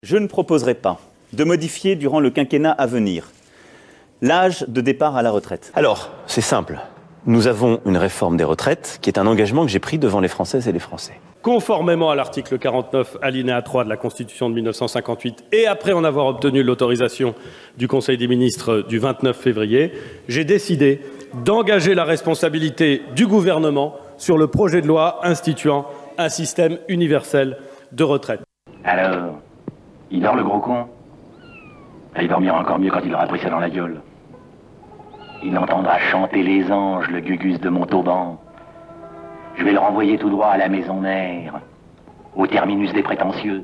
Je ne proposerai pas de modifier durant le quinquennat à venir l'âge de départ à la retraite. Alors, c'est simple. Nous avons une réforme des retraites qui est un engagement que j'ai pris devant les Françaises et les Français. Conformément à l'article 49, alinéa 3 de la Constitution de 1958, et après en avoir obtenu l'autorisation du Conseil des ministres du 29 février, j'ai décidé d'engager la responsabilité du gouvernement sur le projet de loi instituant un système universel de retraite. Alors, il dort le gros con? Il dormira encore mieux quand il aura pris ça dans la gueule. Il entendra chanter les anges, le gugus de Montauban. Je vais le renvoyer tout droit à la maison mère, au terminus des prétentieux.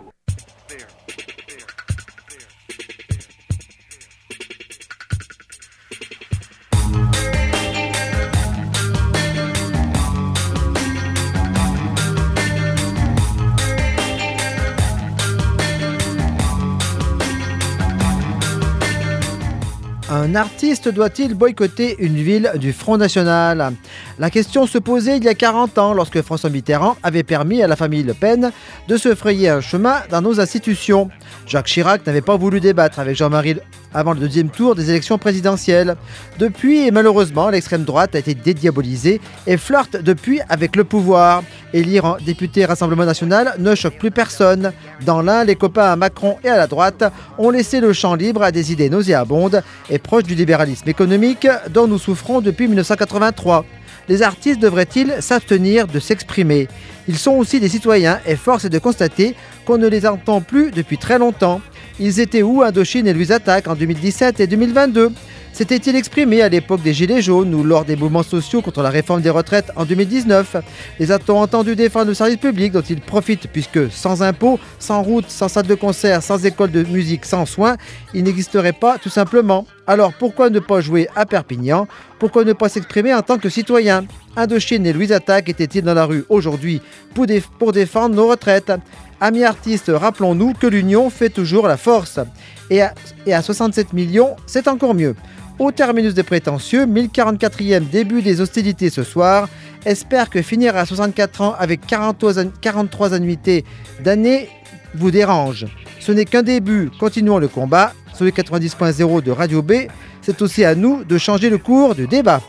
Un artiste doit-il boycotter une ville du Front National? La question se posait il y a 40 ans lorsque François Mitterrand avait permis à la famille Le Pen de se frayer un chemin dans nos institutions. Jacques Chirac n'avait pas voulu débattre avec Jean-Marie avant le deuxième tour des élections présidentielles. Depuis, et malheureusement, l'extrême droite a été dédiabolisée et flirte depuis avec le pouvoir. Élire en député Rassemblement National ne choque plus personne. Dans l'un, les copains à Macron et à la droite ont laissé le champ libre à des idées nauséabondes et proches du libéralisme économique dont nous souffrons depuis 1983. Les artistes devraient-ils s'abstenir de s'exprimer? Ils sont aussi des citoyens et force est de constater qu'on ne les entend plus depuis très longtemps. Ils étaient où Indochine et Louise Attaque en 2017 et 2022? S'étaient-ils exprimés à l'époque des Gilets jaunes ou lors des mouvements sociaux contre la réforme des retraites en 2019? Les a-t-on entendus défendre le service public dont ils profitent puisque sans impôts, sans route, sans salle de concert, sans école de musique, sans soins, ils n'existeraient pas tout simplement? Alors pourquoi ne pas jouer à Perpignan? Pourquoi ne pas s'exprimer en tant que citoyen? Indochine et Louise Attaque étaient-ils dans la rue aujourd'hui pour défendre nos retraites? Amis artistes, rappelons-nous que l'union fait toujours la force. Et à 67 millions, c'est encore mieux. Au terminus des prétentieux, 1044e début des hostilités ce soir, espère que finir à 64 ans avec 43 annuités d'années vous dérange. Ce n'est qu'un début, continuons le combat. Sur le 90.0 de Radio B, c'est aussi à nous de changer le cours du débat.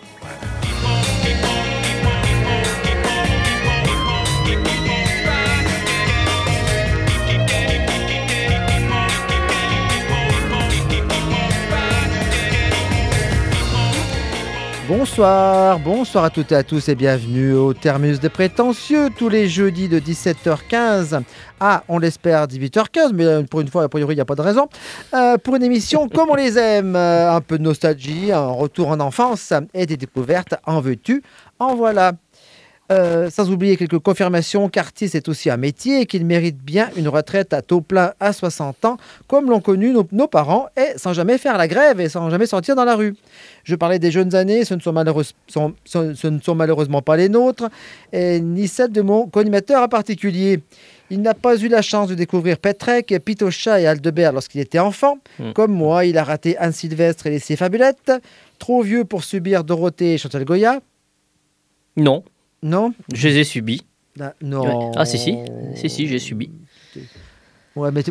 Bonsoir à toutes et à tous et bienvenue au terminus des prétentieux tous les jeudis de 17h15 à, on l'espère, 18h15, mais pour une fois, a priori, il n'y a pas de raison, pour une émission comme on les aime, un peu de nostalgie, un retour en enfance et des découvertes, en veux-tu, en voilà. Sans oublier quelques confirmations qu'artiste est aussi un métier et qu'il mérite bien une retraite à taux plein à 60 ans, comme l'ont connu nos parents, et sans jamais faire la grève et sans jamais sortir dans la rue. Je parlais des jeunes années, ce ne sont malheureusement pas les nôtres, et ni celles de mon co-animateur en particulier. Il n'a pas eu la chance de découvrir Pétrec, Pitocha et Aldebert lorsqu'il était enfant. Comme moi, il a raté Anne Sylvestre et les Fabulettes. Trop vieux pour subir Dorothée et Chantal Goya. Non. Non? Je les ai subis. Non. Ah, si, j'ai subi. Ouais, mais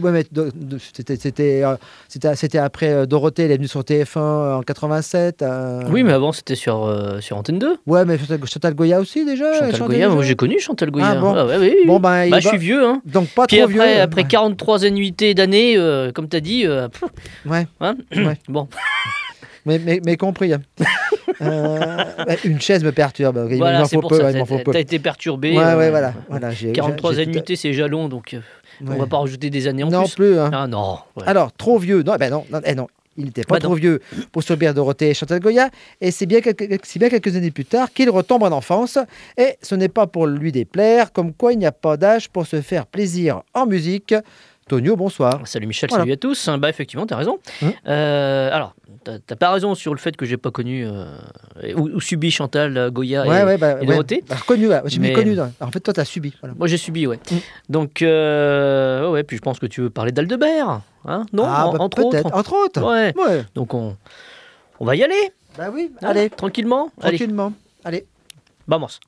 c'était après Dorothée, elle est venue sur TF1 en 87. Oui, mais avant, c'était sur Antenne 2. Ouais, mais Chantal Goya aussi, déjà. Chantal Goya, moi j'ai connu Chantal Goya. Ah, bon. Oui. Bon, je suis vieux. Hein. Donc pas puis trop après, vieux. Après 43 annuités d'années, comme tu as dit. Ouais. Hein ouais. Bon. Mais compris. Hein. Une chaise me perturbe. Voilà, c'est pour ça. T'as été perturbé. Ouais, voilà. 43 annuités, c'est jalon, donc on va pas rajouter des années en plus. Non plus. Hein. Ah non. Ouais. Alors, trop vieux. Non. Il n'était pas trop vieux pour subir Dorothée et Chantal Goya. Et c'est bien quelques années plus tard qu'il retombe en enfance. Et ce n'est pas pour lui déplaire, comme quoi il n'y a pas d'âge pour se faire plaisir en musique. Tonio, bonsoir. Salut Michel, Salut à tous. Bah effectivement, t'as raison. Alors, t'as pas raison sur le fait que j'ai pas connu ou subi Chantal Goya et Dorothée. Reconnu, j'ai connu. En fait, toi, t'as subi. Voilà. Moi, j'ai subi, ouais. Donc, puis je pense que tu veux parler d'Aldebert, hein? Non, entre autres. Ouais. Donc on va y aller. Bah oui. Hein? Allez, tranquillement. Allez. Vamos.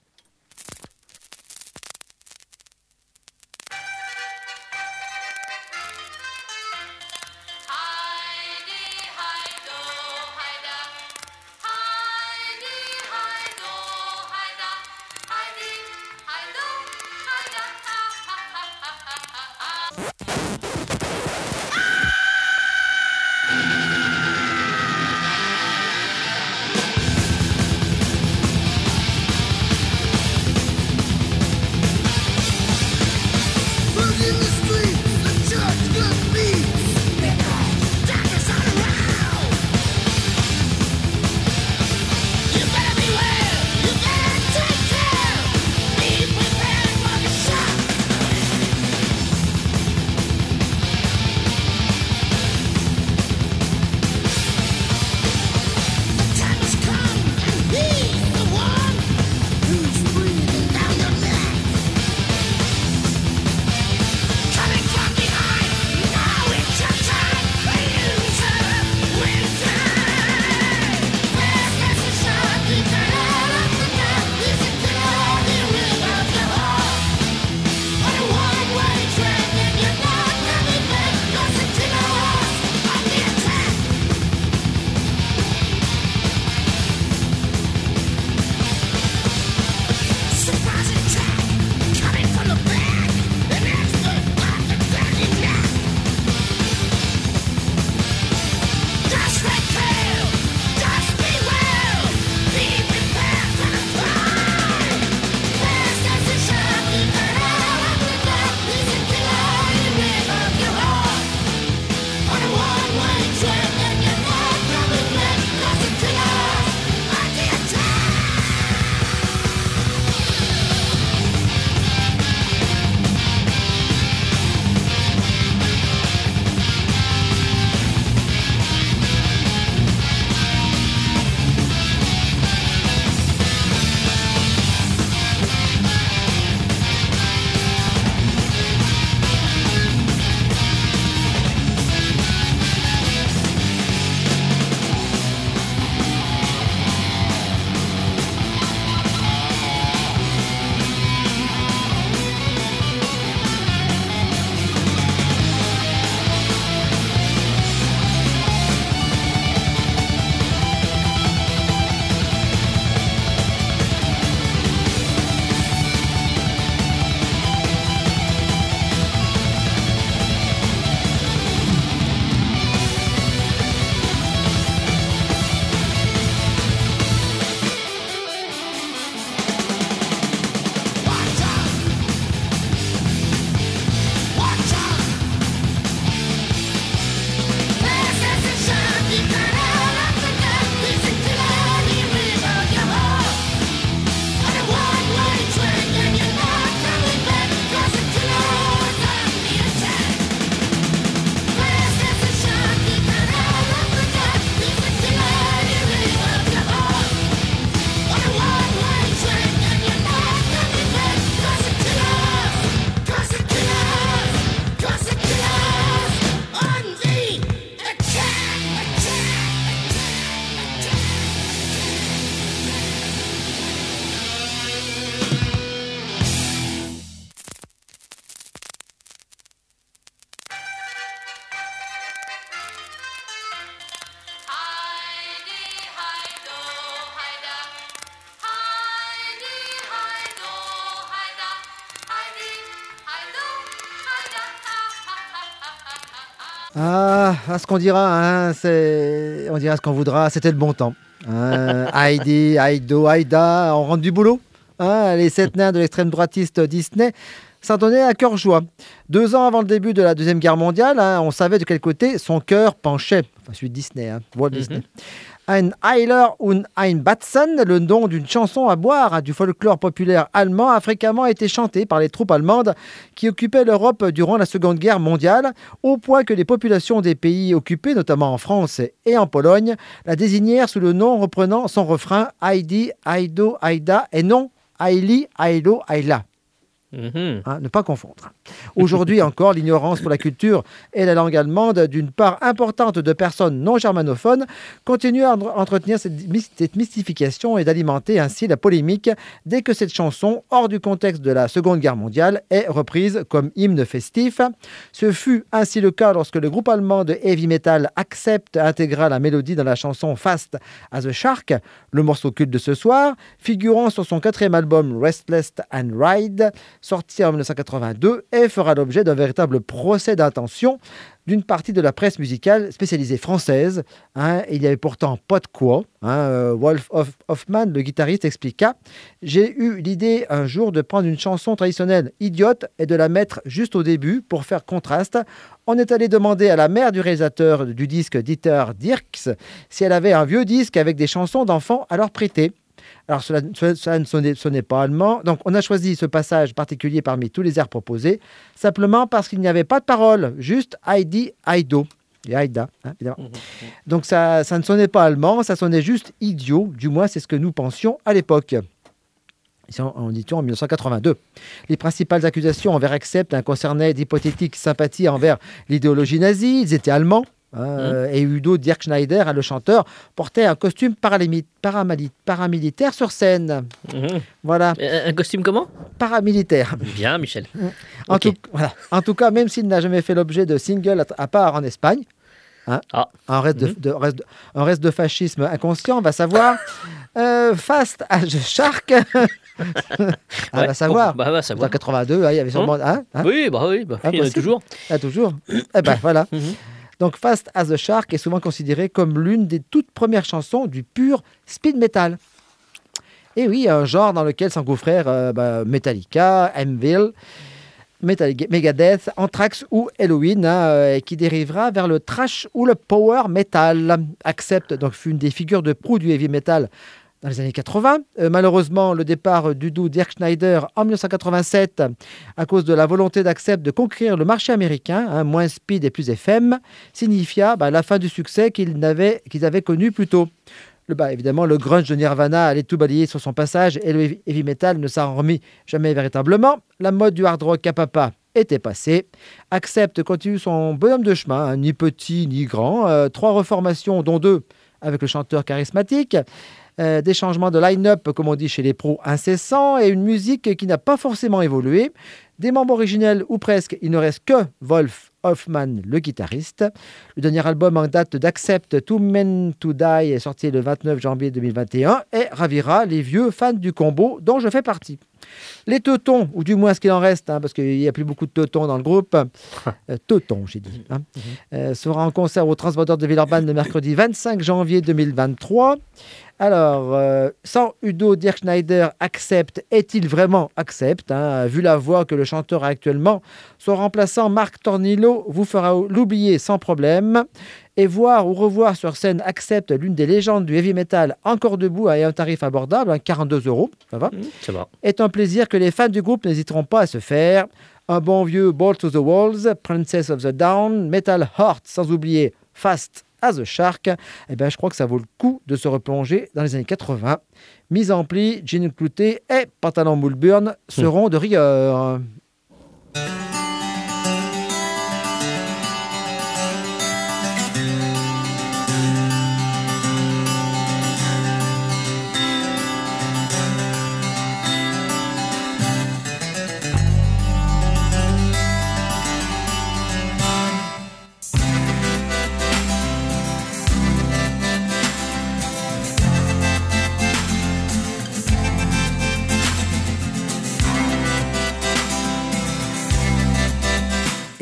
Ah, ce qu'on dira, on dira ce qu'on voudra, c'était le bon temps. Heidi, Heido, Haïda, on rentre du boulot. Les 7 nains de l'extrême droitiste Disney s'en donnaient à cœur joie. 2 ans avant le début de la Deuxième Guerre mondiale, on savait de quel côté son cœur penchait. Enfin, celui de Disney, Walt Disney. Ein Heiler und ein Batzen, le nom d'une chanson à boire du folklore populaire allemand, a fréquemment été chanté par les troupes allemandes qui occupaient l'Europe durant la Seconde Guerre mondiale, au point que les populations des pays occupés, notamment en France et en Pologne, la désignèrent sous le nom reprenant son refrain Heidi, Heido, Haïda et non Haili, Hailo, Haïla. Ne pas confondre. Aujourd'hui encore, l'ignorance pour la culture et la langue allemande d'une part importante de personnes non germanophones continue à entretenir cette mystification et d'alimenter ainsi la polémique dès que cette chanson, hors du contexte de la Seconde Guerre mondiale, est reprise comme hymne festif. Ce fut ainsi le cas lorsque le groupe allemand de heavy metal Accept intégra la mélodie dans la chanson Fast as a Shark, le morceau culte de ce soir, figurant sur son 4e album Restless and Ride, sorti en 1982, et fera l'objet d'un véritable procès d'intention d'une partie de la presse musicale spécialisée française. Il n'y avait pourtant pas de quoi. Wolf Hoffmann, le guitariste, expliqua « J'ai eu l'idée un jour de prendre une chanson traditionnelle idiote et de la mettre juste au début pour faire contraste. On est allé demander à la mère du réalisateur du disque, Dieter Dierks, si elle avait un vieux disque avec des chansons d'enfants à leur prêter. Alors, cela ne sonnait pas allemand. Donc, on a choisi ce passage particulier parmi tous les airs proposés, simplement parce qu'il n'y avait pas de parole, juste Heidi, Heido. Et Haïda, évidemment. Donc, ça ne sonnait pas allemand, ça sonnait juste idiot. Du moins, c'est ce que nous pensions à l'époque. En 1982. Les principales accusations envers Accept concernaient d'hypothétiques sympathies envers l'idéologie nazie. Ils étaient allemands. Et Udo Dirkschneider, le chanteur, portait un costume paramilitaire sur scène. Voilà. Un costume comment? Paramilitaire. Bien, Michel. En tout cas, même s'il n'a jamais fait l'objet de single à part en Espagne, un reste de fascisme inconscient, on va savoir. Fast as a Shark. On va savoir. Va savoir. En 82, il y avait sûrement. Oui, il y en a toujours. Toujours. Voilà. Donc Fast as a Shark est souvent considéré comme l'une des toutes premières chansons du pur speed metal. Et oui, un genre dans lequel s'engouffrèrent Metallica, Anvil, Megadeth, Anthrax ou Helloween, qui dérivera vers le thrash ou le power metal. Accept donc fut une des figures de proue du heavy metal dans les années 80. Malheureusement, le départ d'Udo Dirkschneider en 1987, à cause de la volonté d'Accept de conquérir le marché américain, moins speed et plus FM, signifia la fin du succès qu'ils avaient connu plus tôt. Évidemment, le grunge de Nirvana allait tout balayer sur son passage et le heavy metal ne s'en remis jamais véritablement. La mode du hard rock à papa était passée. Accept continue son bonhomme de chemin, ni petit ni grand. 3 reformations, dont 2 avec le chanteur charismatique. Des changements de line-up, comme on dit chez les pros, incessants, et une musique qui n'a pas forcément évolué. Des membres originels, ou presque, il ne reste que Wolf Hoffmann, le guitariste. Le dernier album en date d'Accept, Too Men to Die, est sorti le 29 janvier 2021 et ravira les vieux fans du combo dont je fais partie. Les teutons, ou du moins ce qu'il en reste, parce qu'il n'y a plus beaucoup de teutons dans le groupe, teutons j'ai dit, sera en concert au Transborder de Villeurbanne le mercredi 25 janvier 2023. Alors, sans Udo Dirkschneider, Accept est-il vraiment Accept, vu la voix que le chanteur a actuellement, son remplaçant Marc Tornillo vous fera l'oublier sans problème. Et voir ou revoir sur scène Accept, l'une des légendes du heavy metal, encore debout et à un tarif abordable, 42 €, ça va, est un plaisir que les fans du groupe n'hésiteront pas à se faire. Un bon vieux Ball to the Walls, Princess of the Down, Metal Heart, sans oublier Fast as a Shark. Je crois que ça vaut le coup de se replonger dans les années 80. Mise en pli, jean clouté et pantalon moule burn seront de rigueur.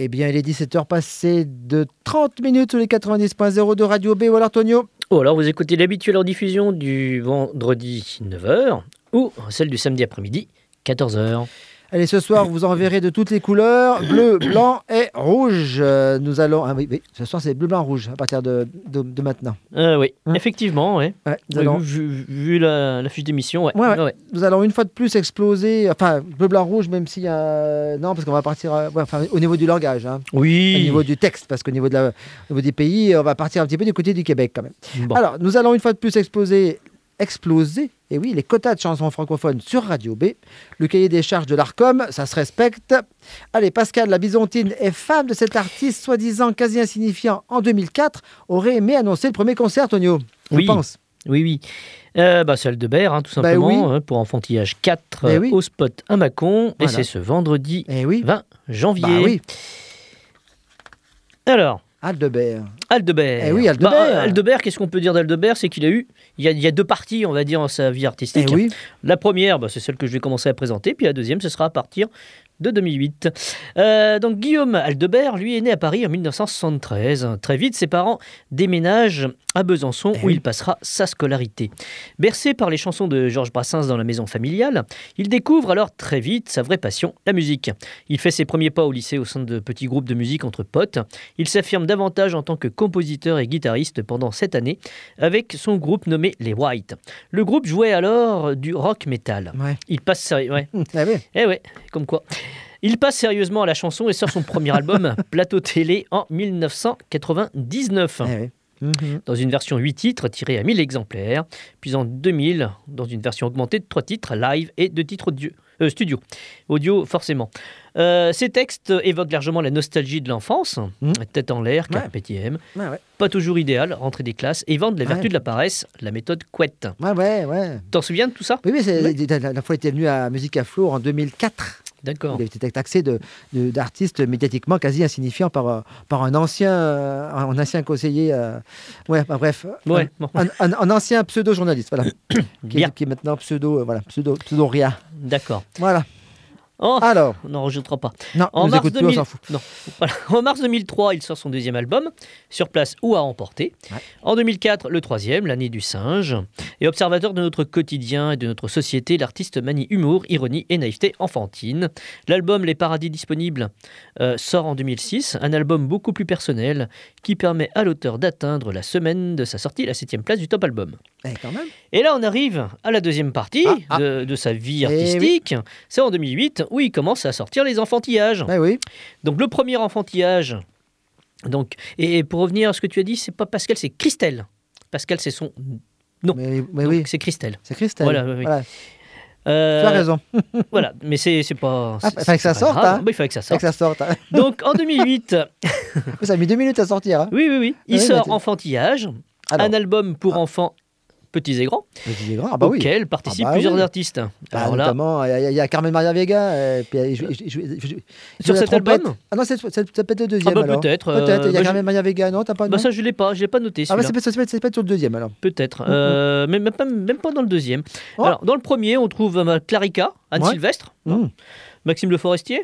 Eh bien, il est 17h passé de 30 minutes sur les 90.0 de Radio B. Ou alors, Tonio? Ou alors, vous écoutez l'habituelle rediffusion du vendredi 9h ou celle du samedi après-midi 14h. Allez, ce soir, vous en verrez de toutes les couleurs, bleu, blanc et rouge. Nous allons... Ah oui, ce soir, c'est bleu, blanc, rouge, à partir de maintenant. Oui, effectivement, oui. Allons... Vu la fiche d'émission, ouais. Nous allons une fois de plus exploser... Enfin, bleu, blanc, rouge, même s'il y a... Non, parce qu'on va partir au niveau du langage. Hein. Oui. Au niveau du texte, parce qu'au niveau, au niveau des pays, on va partir un petit peu du côté du Québec, quand même. Bon. Alors, nous allons une fois de plus exploser, et oui, les quotas de chansons francophones sur Radio B. Le cahier des charges de l'ARCOM, ça se respecte. Allez, Pascal, la Bisontine est femme de cet artiste soi-disant quasi insignifiant en 2004, aurait aimé annoncer le premier concert, Tonio. Je pense. Oui. C'est Aldebert, tout simplement, pour Enfantillage 4 au spot à Mâcon. Voilà. Et c'est ce vendredi 20 janvier. Alors... Aldebert. Eh oui, Aldebert. Aldebert, qu'est-ce qu'on peut dire d'Aldebert? C'est qu'il a eu... Il y a deux parties, on va dire, en sa vie artistique. La première, c'est celle que je vais commencer à présenter. Puis la deuxième, ce sera à partir de 2008. Donc Guillaume Aldebert, lui, est né à Paris en 1973. Très vite, ses parents déménagent à Besançon, où il passera sa scolarité. Bercé par les chansons de Georges Brassens dans la maison familiale, il découvre alors très vite sa vraie passion, la musique. Il fait ses premiers pas au lycée au sein de petits groupes de musique entre potes. Il s'affirme davantage en tant que compositeur et guitariste pendant cette année, avec son groupe nommé Les Whites. Le groupe jouait alors du rock metal. Il passe comme quoi. Il passe sérieusement à la chanson et sort son premier album, Plateau Télé, en 1999. Dans une version 8 titres tirée à 1000 exemplaires, puis en 2000, dans une version augmentée de 3 titres live et 2 titres studio. Audio, forcément. Ces textes évoquent largement la nostalgie de l'enfance, tête en l'air, carpe diem, pas toujours idéal, rentrée des classes, et vendent les vertus de la paresse, la méthode couette. T'en souviens de tout ça? Oui, la fois, il était venu à Musique à Flot en 2004. D'accord. Il a été taxé d'artiste médiatiquement quasi insignifiant par un ancien conseiller, un ancien pseudo-journaliste, voilà, qui est maintenant pseudo-ria. D'accord. Voilà. Alors, on n'en rajoutera pas. Non, on s'en fout. Non. Voilà. En mars 2003, il sort son deuxième album, Sur place ou à emporter. En 2004, le troisième, L'année du singe. Et observateur de notre quotidien et de notre société, l'artiste manie humour, ironie et naïveté enfantine. L'album Les Paradis Disponibles sort en 2006, un album beaucoup plus personnel qui permet à l'auteur d'atteindre la semaine de sa sortie la 7e place du top album. Quand même. Et là, on arrive à la deuxième partie de sa vie artistique. C'est en 2008 où il commence à sortir les enfantillages. Donc le premier enfantillage, et pour revenir à ce que tu as dit, c'est pas Pascal, c'est Christelle. Pascal, c'est son nom. C'est Christelle. C'est Christelle. Voilà. Tu as raison. Voilà, mais c'est pas... il fallait que ça sorte. Il fallait que ça sorte. Donc en 2008... Ça a mis 2 minutes à sortir. Oui. Il sort Enfantillage, un album pour enfants petits et grands, auquel participent plusieurs artistes. Alors notamment, il y a Carmen Maria Vega. Sur cet album non, c'est peut-être le deuxième. Peut-être. Il y a Carmen Maria Vega, non, t'as pas ça, je l'ai pas noté. C'est peut-être sur le deuxième, alors. Peut-être, mais même pas dans le deuxième. Alors, dans le premier, on trouve Clarica, Anne Sylvestre, Maxime Le Forestier,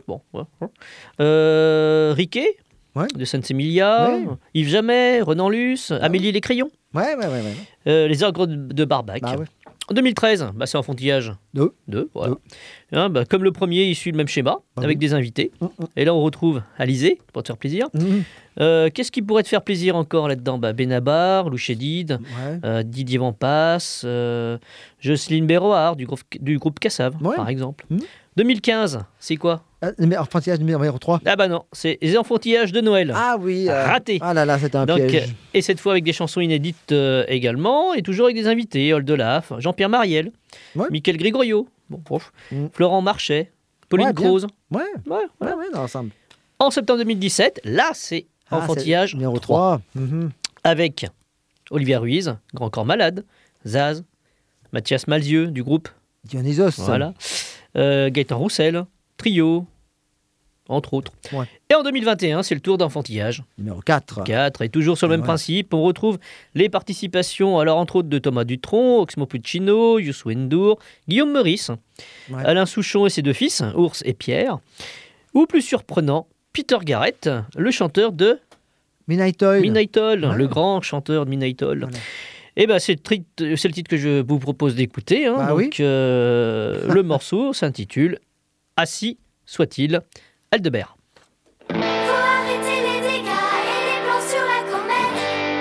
Riquet, de Sainte-Emilia, Yves Jamais, Renan Luce, Amélie Les Crayons. Les Ogres de Barbac. En 2013, c'est Enfantillage 2. Voilà. Comme le premier, il suit le même schéma, avec des invités. Et là, on retrouve Alizé, pour te faire plaisir. Qu'est-ce qui pourrait te faire plaisir encore là-dedans? Benabar, Lou Chédid, Didier Vampas, Jocelyne Béroard, du groupe Cassav, par exemple. 2015, c'est quoi? Enfantillage numéro 3. Non, c'est les enfantillages de Noël. Ah oui. Raté. Ah là là, c'était un piège. Et cette fois avec des chansons inédites également, et toujours avec des invités, Oldelaf, Jean-Pierre Mariel, Michael Grégorio, Florent Marchais, Pauline Croze. Dans l'ensemble. En septembre 2017, là c'est Enfantillage numéro 3. Avec Olivier Ruiz, Grand Corps Malade, Zaz, Mathias Malzieu du groupe Dionysos. Voilà. Gaëtan Roussel, Trio, entre autres. Et en 2021, c'est le tour d'Enfantillage. Numéro 4. Et toujours sur le même principe, on retrouve les participations, alors entre autres de Thomas Dutronc, Oxmo Puccino, Youssou N'Dour, Guillaume Meurice, Alain Souchon et ses deux fils, Ours et Pierre. Ou plus surprenant, Peter Garrett, le chanteur de Midnight Oil. Midnight Oil, Ouais. le grand chanteur de Midnight Oil. Voilà. Et ben c'est le titre que je vous propose d'écouter. Hein. Bah Donc, oui. le morceau s'intitule Assis soit-il, Aldebert. Faut arrêter les dégâts et les plans sur la comète.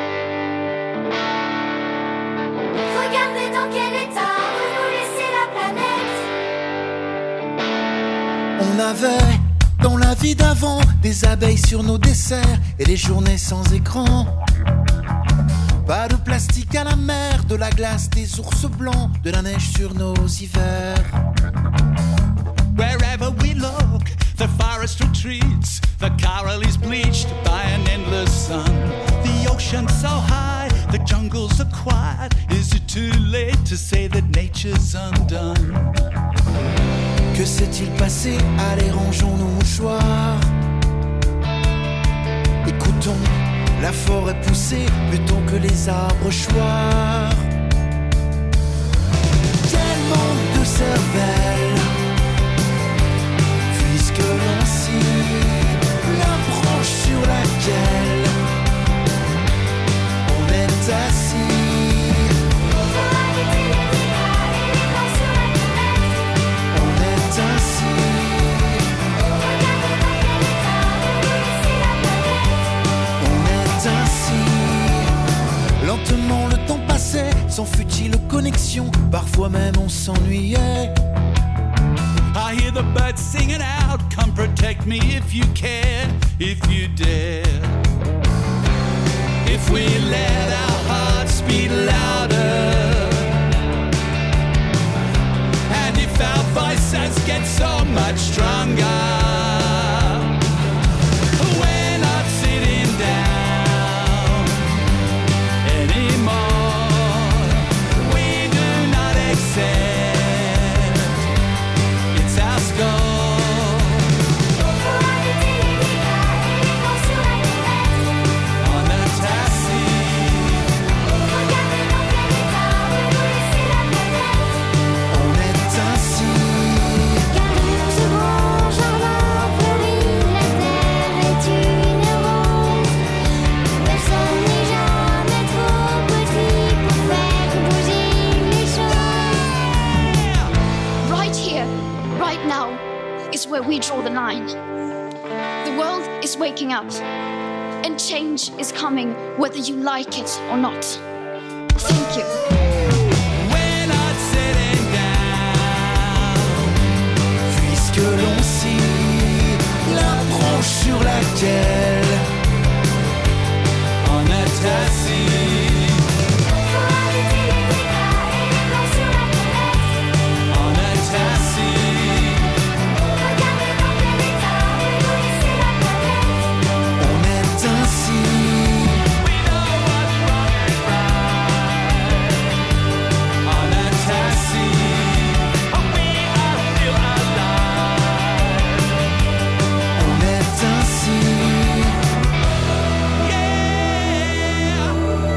Regardez dans quel état veut nous laisser la planète. On avait dans la vie d'avant des abeilles sur nos desserts et les journées sans écran. Pas de plastique à la mer, de la glace, des ours blancs, de la neige sur nos hivers. Wherever we look, the forest retreats. The coral is bleached by an endless sun. The ocean's so high, the jungles are quiet. Is it too late to say that nature's undone? Que s'est-il passé? Allez, rangeons nos mouchoirs. Écoutons la forêt pousser plutôt que les arbres choir. Quel manque de cervelle, puisque l'on scie la branche sur laquelle on est assis. Faut arrêter les dégâts et les plans sur la comète. On est ainsi. Regardez dans quel état veut nous laisser la planète. On est ainsi. Lentement le temps passait, sans futile connexion. Parfois même on s'ennuyait. I hear the birds singing out. Come protect me if you care, if you dare. If we let our hearts beat louder, and if our voices get so much stronger, we're not sitting down anymore. We do not accept, it's our score. Faut arrêter les dégâts et les plans sur la comète. On est assis, Regardez dans quel état veut nous laisser la planète. On est ainsi. Car ce grand jardin fleuri, la terre est une rose. Personne n'est jamais trop petit pour faire bouger les choses. Right here, right now, is where we draw the line. The world is waking up, and change is coming whether you like it or not. Thank you. we're not sitting down. Puisque l'on scie la branche sur laquelle On est assis, Faut arrêter les dégâts et les plans sur la comète. on est assis, Regardez dans quel état veut nous laisser la planète. on est ainsi. we know what's wrong and right. On est assis, we are still alive. On est ainsi. Yeah.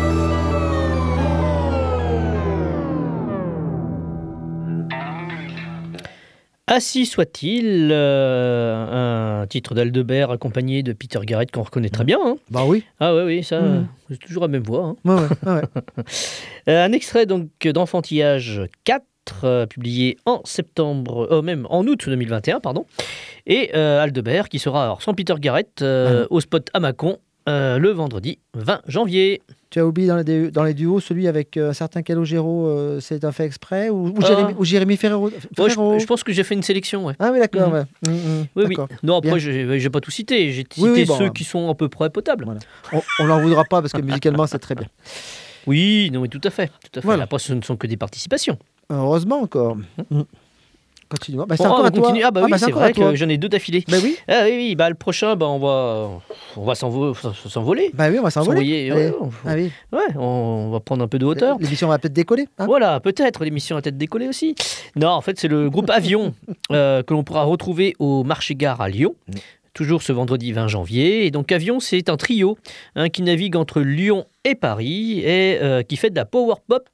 Assis soit-il, un titre d'Aldebert accompagné de Peter Garrett qu'on reconnaît très bien. Hein. Bah oui. Ah oui, ça, c'est toujours la même voix. Hein. Ouais, ouais. Un extrait donc d'Enfantillage 4, publié en septembre, même en août 2021, pardon. Et Aldebert qui sera alors sans Peter Garrett au spot à Mâcon le vendredi 20 janvier. Tu as oublié dans les duos celui avec un certain Calogero, c'est un fait exprès ou Jérémy Ferrero. Ouais, je pense que j'ai fait une sélection. Ouais. Ah oui, d'accord. Ouais. Oui, D'accord. Non, après, Bien. j'ai pas tout cité. J'ai cité ceux qui sont à peu près potables. Voilà. On l'en voudra pas parce que musicalement, c'est très bien. Oui, non, mais tout à fait. Voilà. Après, ce ne sont que des participations. Heureusement encore. Continue. Bah, c'est Bon, encore on à toi. continue. Ah bah oui, c'est encore vrai à toi. que j'en ai deux d'affilée. Bah oui. Ah oui, bah le prochain, bah on va s'envoler. Bah oui, on va s'envoler. S'envoyer, Allez. Ouais, on va prendre un peu de hauteur. L'émission va peut-être décoller. Hein. Voilà, peut-être, l'émission a peut-être décollé aussi. Non, en fait, c'est le groupe Avion que l'on pourra retrouver au marché-gare à Lyon. Toujours ce vendredi 20 janvier. Et donc Avion, c'est un trio qui navigue entre Lyon et Paris et qui fait de la power pop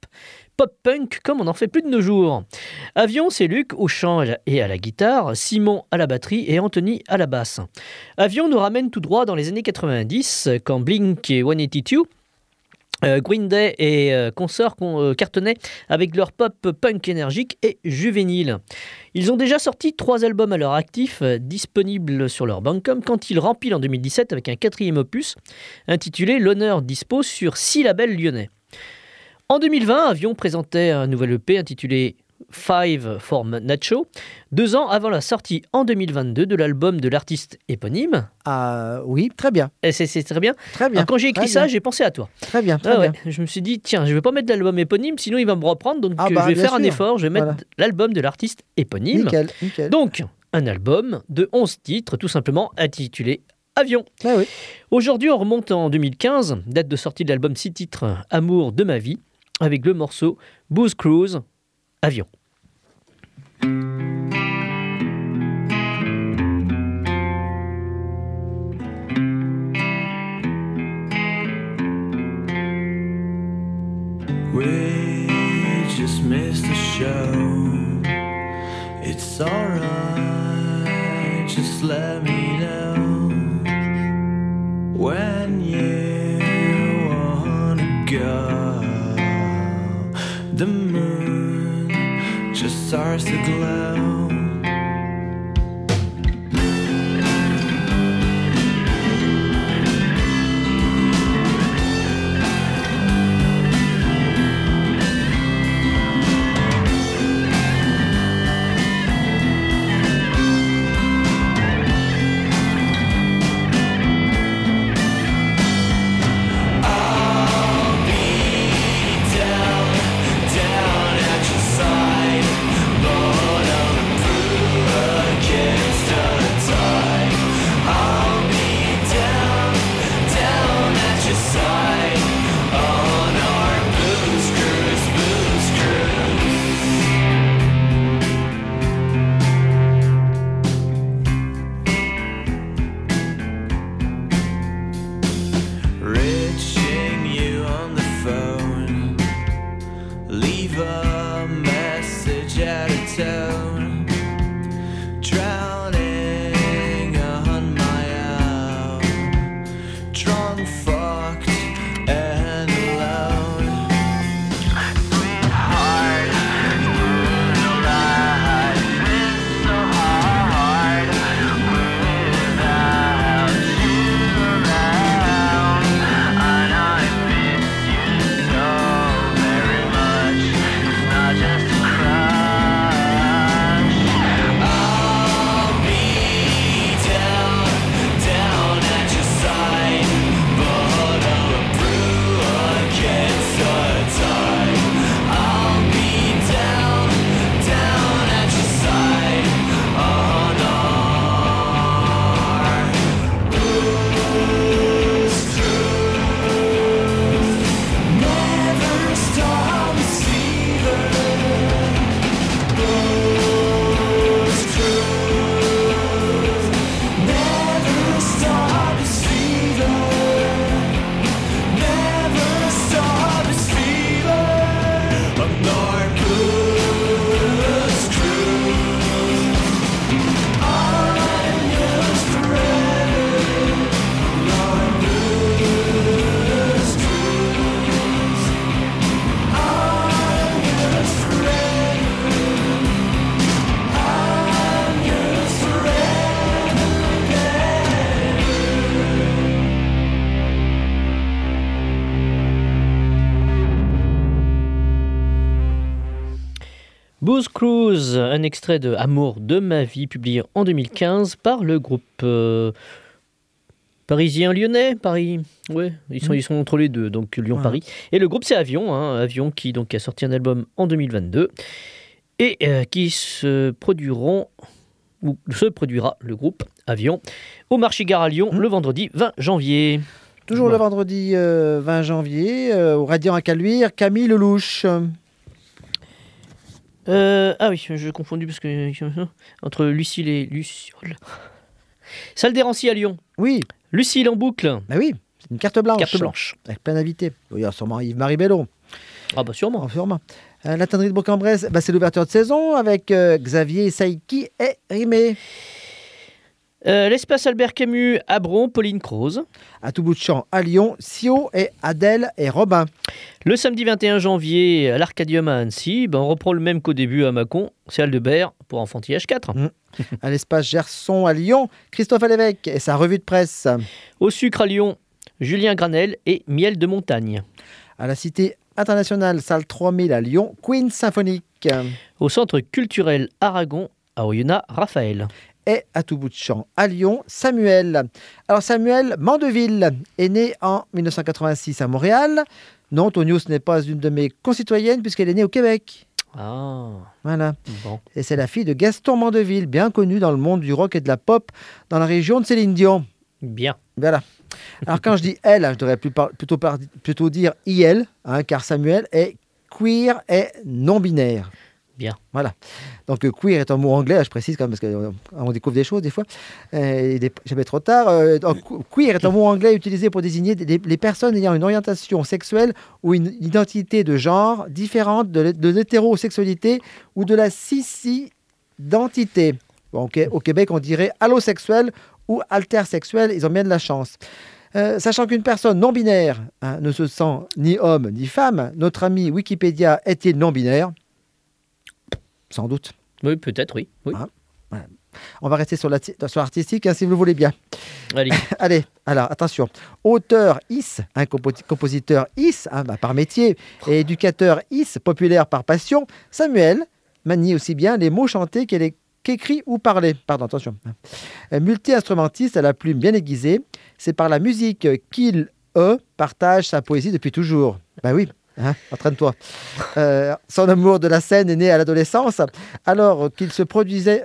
pop-punk comme on n'en fait plus de nos jours. Avion, c'est Luc au chant et à la guitare, Simon à la batterie et Anthony à la basse. Avion nous ramène tout droit dans les années 90, quand Blink et 182 Green Day et consorts cartonnaient avec leur pop punk énergique et juvénile. Ils ont déjà sorti 3 albums à leur actif, disponibles sur leur Bandcamp, quand ils rempilent en 2017 avec un 4e opus intitulé L'honneur dispose sur 6 labels lyonnais. En 2020, Avion présentait un nouvel EP intitulé Five for Nacho, 2 ans avant la sortie en 2022 de l'album de l'artiste éponyme. Oui, très bien. Et c'est très bien. Très bien. Alors, quand j'ai écrit ça, j'ai pensé à toi. Très bien, très Ouais. bien. Je me suis dit, tiens, je vais pas mettre l'album éponyme, sinon il va me reprendre, donc je vais bien faire un sûr. effort, je vais mettre Voilà. l'album de l'artiste éponyme. Nickel, nickel. Donc, un album de 11 titres, tout simplement intitulé Avion. Ah oui. Aujourd'hui, on remonte en 2015, date de sortie de l'album 6 titres Amour de ma vie, avec le morceau Booze Cruise, Avion. We just missed the show. It's alright, just let me know when you wanna go. The moon just starts to glow. Reaching you on the phone, leave a message out of tone, drowning on my own, drunk, fucked, and alone. Sweetheart, life is so hard without you around. And I miss you so very much. It's not just a crush. I'll be down at your side, but I'll brew against the tide. I'll be down at your side on our booze cruise. Never stop deceiving. Booze cruise. Never stop deceiving. Never stop deceiving. On our booze cruise. I'm yours forever. On our booze cruise. I'm yours forever. I'm yours Booze Cruise, un extrait de Amour de ma vie, publié en 2015 par le groupe parisien-lyonnais. Paris, ouais, ils sont entre les deux, donc Lyon-Paris. Et le groupe, c'est Avion, Avion qui donc a sorti un album en 2022 et qui se produira, le groupe Avion, au Marché Gare à Lyon le vendredi 20 janvier. Toujours le vendredi 20 janvier, au Radiant à Caluire, Camille Lelouch. Ah oui, je confondu parce que entre Lucille et Luciole. Salle des Rancy à Lyon. Oui. Lucille en boucle. Bah oui, c'est une carte blanche. Carte blanche. Avec plein d'invités. Il y a sûrement Yves-Marie Bello. Ah bah sûrement. Sûrement. La tannerie de Bourg-en-Bresse, c'est l'ouverture de saison avec Xavier Saïki et Rimé. L'espace Albert Camus à Bron, Pauline Croze. À tout bout de champ à Lyon, Sio et Adèle et Robin. Le samedi 21 janvier à l'Arcadium à Annecy, on reprend le même qu'au début à Mâcon, c'est Aldebert pour enfantillage 4. À l'espace Gerson à Lyon, Christophe Alévèque et sa revue de presse. Au Sucre à Lyon, Julien Granel et Miel de Montagne. À la Cité internationale, salle 3000 à Lyon, Queen Symphonique. Au Centre culturel Aragon à Oyonnax, Raphaël. Et à tout bout de champ à Lyon, Samuel. Alors Samuel Mandeville est né en 1986 à Montréal. Non, Tonio, ce n'est pas une de mes concitoyennes puisqu'elle est née au Québec. Ah. Voilà. Bon. Et c'est la fille de Gaston Mandeville, bien connu dans le monde du rock et de la pop dans la région de Céline Dion. Bien. Voilà. Alors quand je dis elle, je devrais plutôt dire IL, car Samuel est queer et non-binaire. Bien. Voilà. Donc queer est un mot anglais, je précise quand même, parce qu'on découvre des choses des fois. Il n'est jamais trop tard. Donc, queer est un mot anglais utilisé pour désigner les personnes ayant une orientation sexuelle ou une identité de genre différente de l'hétérosexualité ou de la cis-identité. Bon, au Québec, on dirait allosexuel ou intersexuel. Ils ont bien de la chance. Sachant qu'une personne non-binaire ne se sent ni homme ni femme, notre ami Wikipédia est-il non-binaire ? Sans doute. Oui, peut-être, oui. Voilà. On va rester sur l'artistique, si vous le voulez bien. Allez. Allez, alors attention. Auteur IS, compositeur IS, par métier, et éducateur IS, populaire par passion, Samuel manie aussi bien les mots chantés qu'écrits ou parlés. Pardon, attention. Multi-instrumentiste à la plume bien aiguisée, c'est par la musique qu'il partage sa poésie depuis toujours. Ben oui. Entraîne-toi. Son amour de la scène est né à l'adolescence, alors qu'il se produisait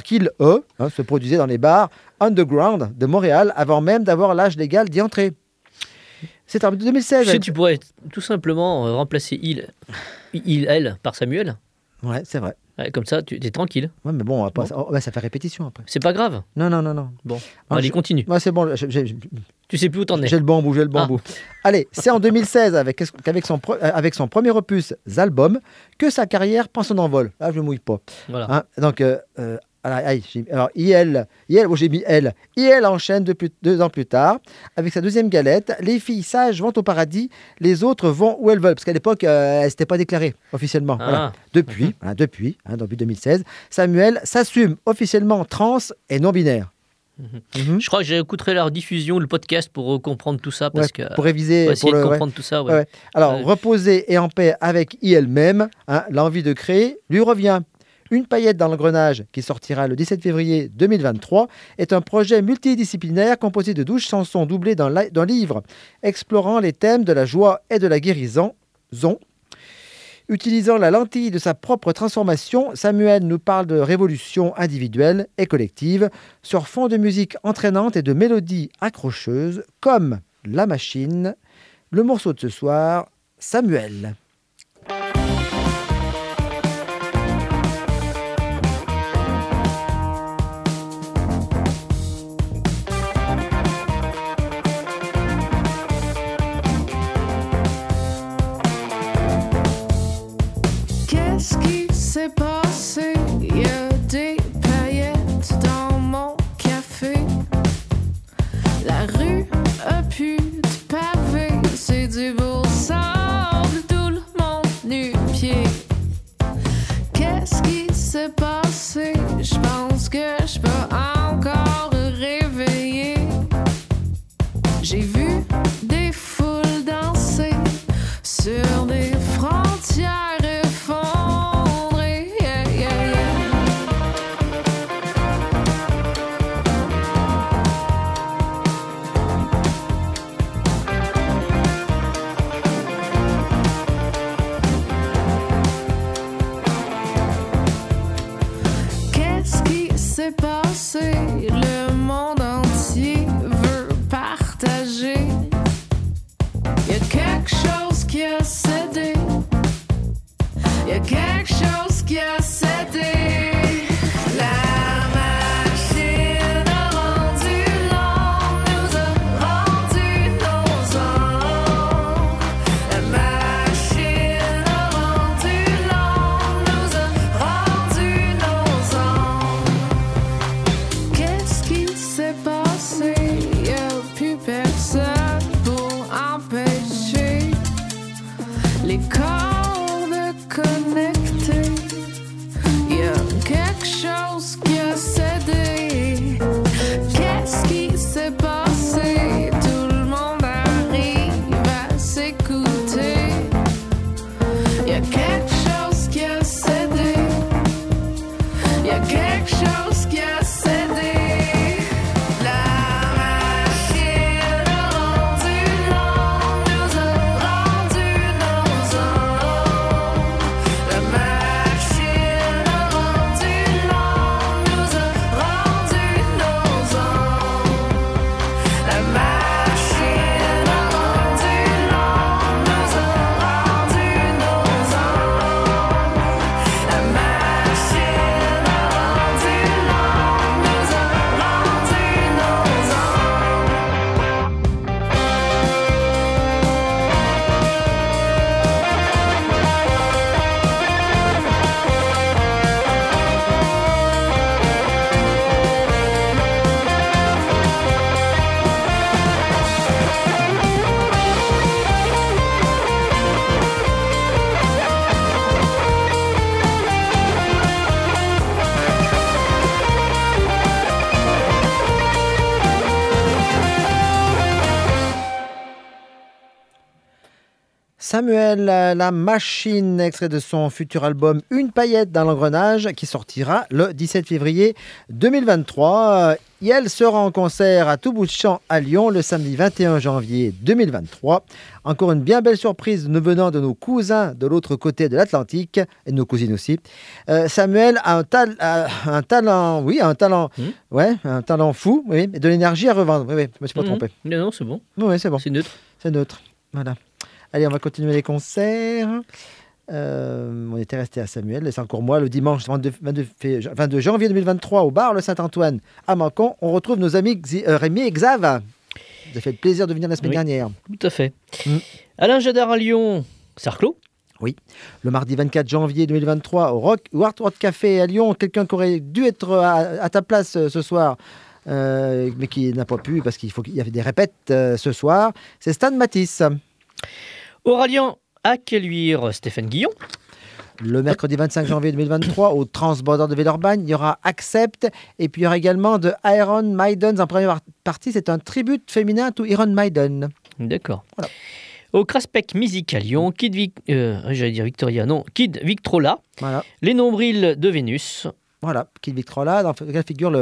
dans les bars underground de Montréal avant même d'avoir l'âge légal d'y entrer. C'est en 2016. Tu pourrais tout simplement remplacer elle par Samuel. Ouais, c'est vrai. Ouais, comme ça, tu es tranquille. Ouais, mais bon, ça fait répétition après. C'est pas grave. Non. Bon, allez, continue. Ouais, c'est bon. Tu sais plus où t'en es. J'ai le bambou. Allez, c'est en 2016 avec son premier opus Zalbum que sa carrière prend son envol. Là, je ne mouille pas. Voilà. Donc, alors, IL, j'ai mis L. IL enchaîne 2 ans plus tard avec sa deuxième galette. Les filles sages vont au paradis, les autres vont où elles veulent. Parce qu'à l'époque, elles n'étaient pas déclarées officiellement. Voilà. Depuis 2016, Samuel s'assume officiellement trans et non-binaire. Je crois que j'écouterai la diffusion, le podcast pour comprendre tout ça. Parce que, pour réviser. Pour essayer de comprendre tout ça. Ouais. Alors, reposer et en paix avec elle-même, l'envie de créer lui revient. Une paillette dans l'engrenage, qui sortira le 17 février 2023, est un projet multidisciplinaire composé de 12 chansons doublées d'un livre explorant les thèmes de la joie et de la guérison. Utilisant la lentille de sa propre transformation, Samuel nous parle de révolution individuelle et collective sur fond de musique entraînante et de mélodies accrocheuses comme La Machine. Le morceau de ce soir, Samuel. Qu'est-ce qui s'est passé? Il y a des paillettes dans mon café. La rue a plus de pavés, c'est du beau sable tout le les cordes connectées. Il y a quelque chose qui a cédé. Qu'est-ce qui s'est passé? Tout le monde arrive à s'écouter. Il y a quelque chose qui a cédé. Il y a quelque chose qui a cédé. La machine a rendu l'homme, nous a rendu nos hommes. La machine a rendu l'homme, nous a rendu nos hommes. La machine a rendu l'homme, nous a rendu nos hommes. La machine a rendu l'homme, nous a rendu nos hommes. Samuel, la machine, extrait de son futur album Une paillette dans l'engrenage, qui sortira le 17 février 2023. Et elle sera en concert à tout bout de champ à Lyon le samedi 21 janvier 2023. Encore une bien belle surprise nous venant de nos cousins de l'autre côté de l'Atlantique, et de nos cousines aussi. Samuel a un talent fou, oui, et de l'énergie à revendre. Oui, je me suis pas trompé. Non, c'est bon. Oui, c'est bon. C'est neutre. C'est neutre. Voilà. Allez, on va continuer les concerts. On était resté à Samuel, et c'est encore moi, le dimanche 22 janvier 2023 au bar Le Saint-Antoine à Mâcon. On retrouve nos amis Rémi et Xav. Ça fait le plaisir de venir la semaine dernière. Tout à fait. Alain Jadard à Lyon, Sarclos. Oui, le mardi 24 janvier 2023 au Art Rock Café à Lyon. Quelqu'un qui aurait dû être à ta place ce soir, mais qui n'a pas pu parce qu'il y avait des répètes ce soir. C'est Stan Matisse. Aurélien Acqueluire, Stéphane Guillon. Le mercredi 25 janvier 2023, au Transborder de Villeurbanne, il y aura Accept. Et puis il y aura également de Iron Maidens. En première partie, c'est un tribute féminin to Iron Maiden. D'accord. Voilà. Au Craspec Music à Lyon, Kid Victrola. Voilà. Les Nombrils de Vénus. Voilà, Kid Victrola, dans lequel figure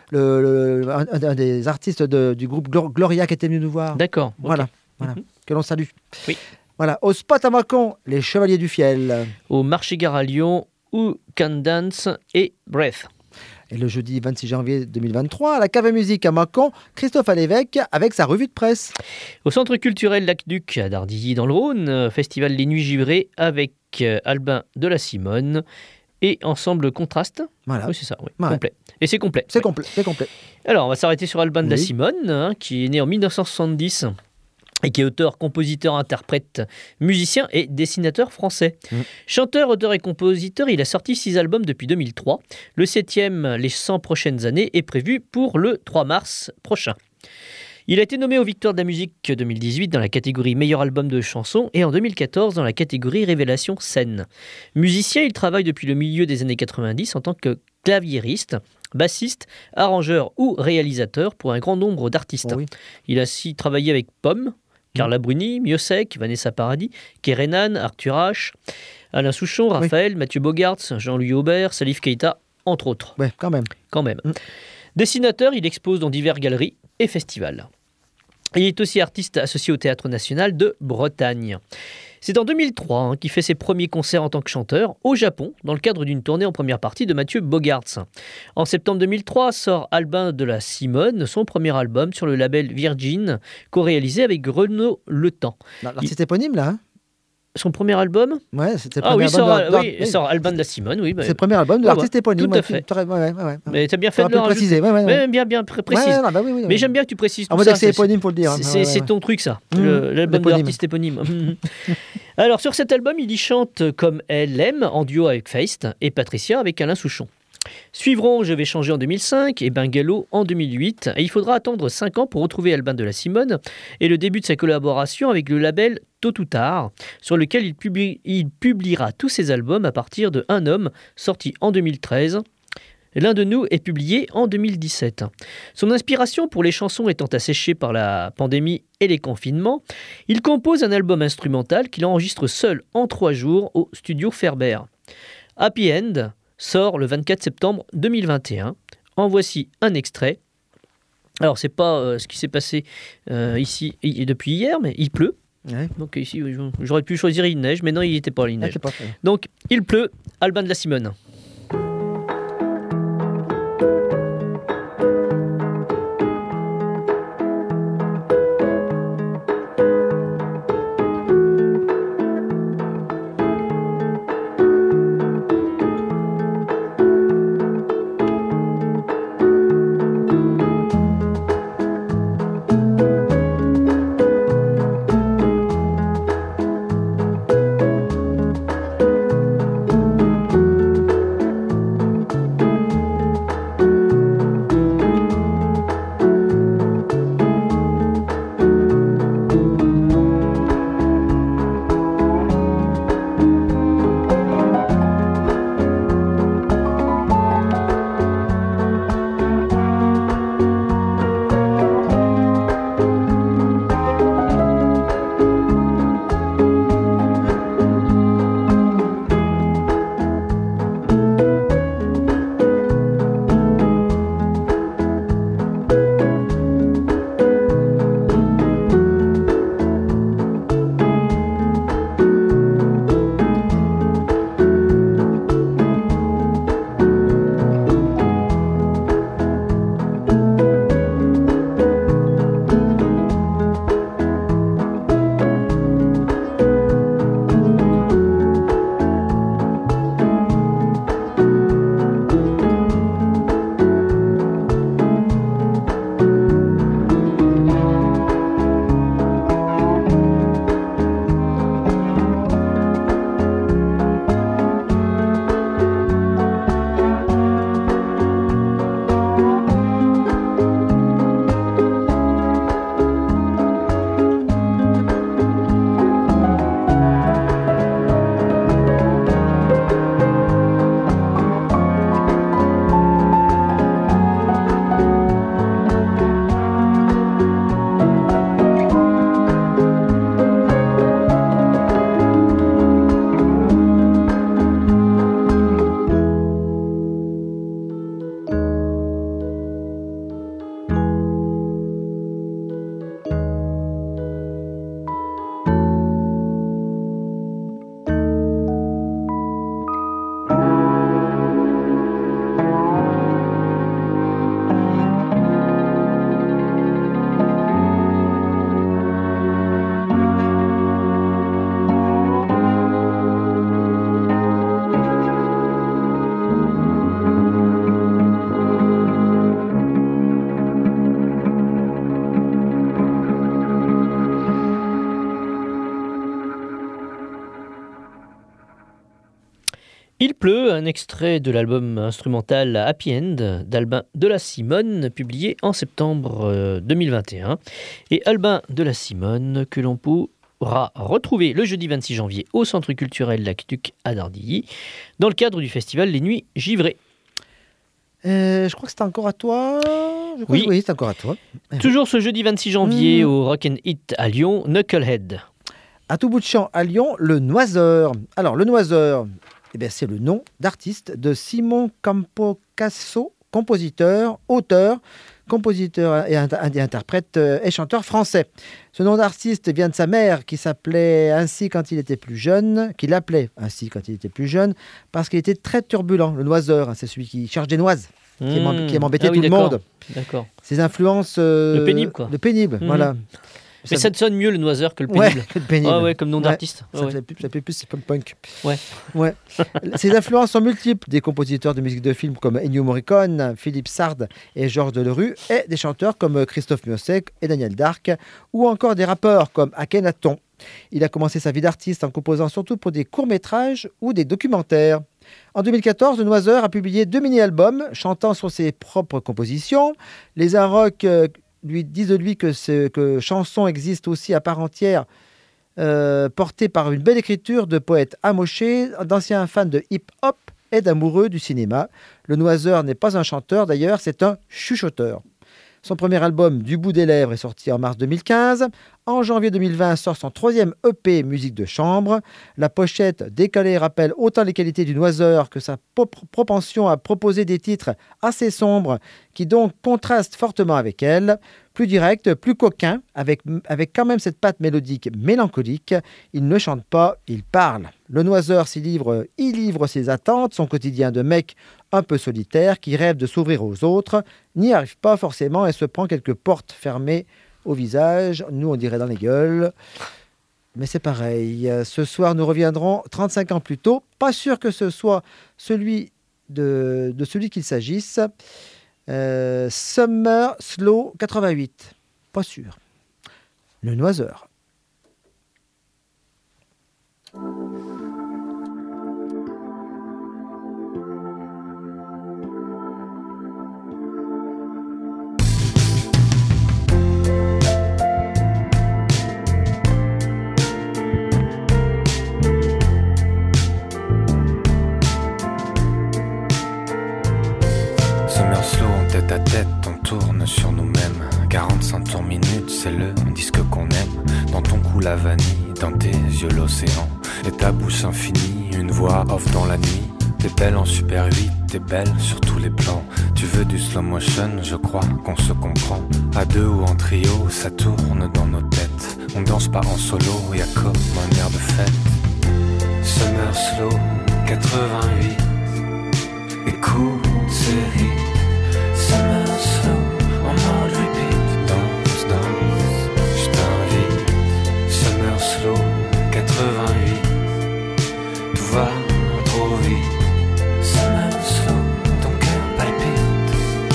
un des artistes du groupe Gloria qui était venu nous voir. D'accord. Voilà, voilà. Que l'on salue. Oui. Voilà, au Spot à Mâcon, les Chevaliers du Fiel. Au Marché Gare à Lyon, Who Can Dance et Breath. Et le jeudi 26 janvier 2023, à la Cave à Musique à Mâcon, Christophe Alévèque avec sa revue de presse. Au Centre culturel Lac-Duc à Dardilly dans le Rhône, festival Les Nuits Givrées avec Albin de la Simone et Ensemble Contraste. Voilà. Oui, c'est ça, oui. Ouais. Complet. Et c'est complet. C'est complet, c'est complet. Alors, on va s'arrêter sur Albin de la Simone, qui est né en 1970 et qui est auteur, compositeur, interprète, musicien et dessinateur français. Chanteur, auteur et compositeur, il a sorti 6 albums depuis 2003. Le 7e, Les 100 prochaines années, est prévu pour le 3 mars prochain. Il a été nommé aux Victoires de la musique 2018 dans la catégorie meilleur album de chansons et en 2014 dans la catégorie révélation scène. Musicien, il travaille depuis le milieu des années 90 en tant que claviériste, bassiste, arrangeur ou réalisateur pour un grand nombre d'artistes. Oh oui. Il a aussi travaillé avec Pomme, Carla Bruni, Miossec, Vanessa Paradis, Kerenan, Arthur H, Alain Souchon, Raphaël, Mathieu Bogarts, Jean-Louis Aubert, Salif Keita, entre autres. Ouais, quand même. Dessinateur, il expose dans diverses galeries et festivals. Il est aussi artiste associé au Théâtre National de Bretagne. C'est en 2003 qu'il fait ses premiers concerts en tant que chanteur au Japon, dans le cadre d'une tournée en première partie de Mathieu Bogarts. En septembre 2003 sort Albin de la Simone, son premier album sur le label Virgin, co-réalisé avec Renaud Le Temps. L'artiste éponyme, là, hein. Son premier album? Ouais, c'était le premier album. Il sort Albin de la Simone, oui. C'est le premier album de l'artiste éponyme. Tout à fait. Mais tu as bien fait de le préciser. Bien précis. Mais j'aime bien que tu précises tout ça. Ça. C'est éponyme, faut le dire. C'est ton truc, ça. L'album de l'artiste éponyme. Alors, sur cet album, il y chante Comme elle aime, en duo avec Feist, et Patricia avec Alain Souchon. Suivront Je vais changer en 2005 et Bungalow en 2008. Et il faudra attendre 5 ans pour retrouver Albin de la Simone et le début de sa collaboration avec le label Tôt ou Tard, sur lequel il publiera tous ses albums à partir de Un homme, sorti en 2013. L'un de nous est publié en 2017. Son inspiration pour les chansons étant asséchée par la pandémie et les confinements, il compose un album instrumental qu'il enregistre seul en 3 jours au studio Ferber. Happy End sort le 24 septembre 2021. En voici un extrait. Alors, c'est pas ce qui s'est passé ici depuis hier, mais il pleut. Ouais. Donc ici, j'aurais pu choisir Il neige, mais non, il n'était pas Il neige. Donc, il pleut, Albin de la Simone. Il pleut, un extrait de l'album instrumental Happy End d'Albin de la Simone, publié en septembre 2021. Et Albin de la Simone, que l'on pourra retrouver le jeudi 26 janvier au Centre culturel L'Aqueduc à Dardilly, dans le cadre du festival Les Nuits Givrées. Je crois que c'est encore à toi. Oui, c'est encore à toi. Toujours ce jeudi 26 janvier au Rock and Hit à Lyon, Knucklehead. À tout bout de champ à Lyon, le Noiseur. Alors, le Noiseur, c'est le nom d'artiste de Simon Campocasso, compositeur, auteur, compositeur et interprète et chanteur français. Ce nom d'artiste vient de sa mère qui s'appelait ainsi quand il était plus jeune, qui l'appelait ainsi quand il était plus jeune, parce qu'il était très turbulent. Le Noiseur, c'est celui qui cherche des noises, qui aime embêter tout le monde. D'accord. Ses influences... le pénible, quoi. Le pénible, voilà. Mais ça te sonne mieux le Noiseur que le pénible. Que le pénible. Ah ouais, comme nom d'artiste. Ça fait plus punk. Ouais. Ses influences sont multiples, des compositeurs de musique de film comme Ennio Morricone, Philippe Sard et Georges Delerue, et des chanteurs comme Christophe Miossec et Daniel Darc, ou encore des rappeurs comme Akhenaton. Il a commencé sa vie d'artiste en composant surtout pour des courts-métrages ou des documentaires. En 2014, le Noiseur a publié 2 mini-albums chantant sur ses propres compositions. Les Arocs lui disent de lui que chanson existe aussi à part entière, portée par une belle écriture de poètes amochés, d'anciens fans de hip-hop et d'amoureux du cinéma. Le Noiseur n'est pas un chanteur d'ailleurs, c'est un chuchoteur. Son premier album, Du bout des lèvres, est sorti en mars 2015. En janvier 2020 sort son 3e EP Musique de chambre. La pochette décalée rappelle autant les qualités du Noiseur que sa propension à proposer des titres assez sombres qui donc contrastent fortement avec elle. Plus direct, plus coquin, avec quand même cette patte mélodique mélancolique. Il ne chante pas, il parle. Le Noiseur il livre ses attentes, son quotidien de mec un peu solitaire qui rêve de s'ouvrir aux autres, n'y arrive pas forcément et se prend quelques portes fermées au visage. Nous, on dirait dans les gueules. Mais c'est pareil. Ce soir, nous reviendrons 35 ans plus tôt. Pas sûr que ce soit celui qu'il s'agisse. Summer Slow 88. Pas sûr. Le Noiseur. Summer Slow, en tête à tête, on tourne sur nous-mêmes. 45 tours minutes, c'est le disque qu'on aime. Dans ton cou la vanille, dans tes yeux l'océan. Et ta bouche infinie, une voix off dans la nuit. T'es belle en Super 8, t'es belle sur tous les plans. Tu veux du slow motion, je crois qu'on se comprend. À deux ou en trio, ça tourne dans nos têtes. On danse pas en solo, y'a comme un air de fête. Summer Slow 88, écoute ce hit. Summer Slow, en mode repeat. Danse, danse, je t'invite. Summer Slow 88, tout va trop vite. Summer Slow, ton cœur palpite.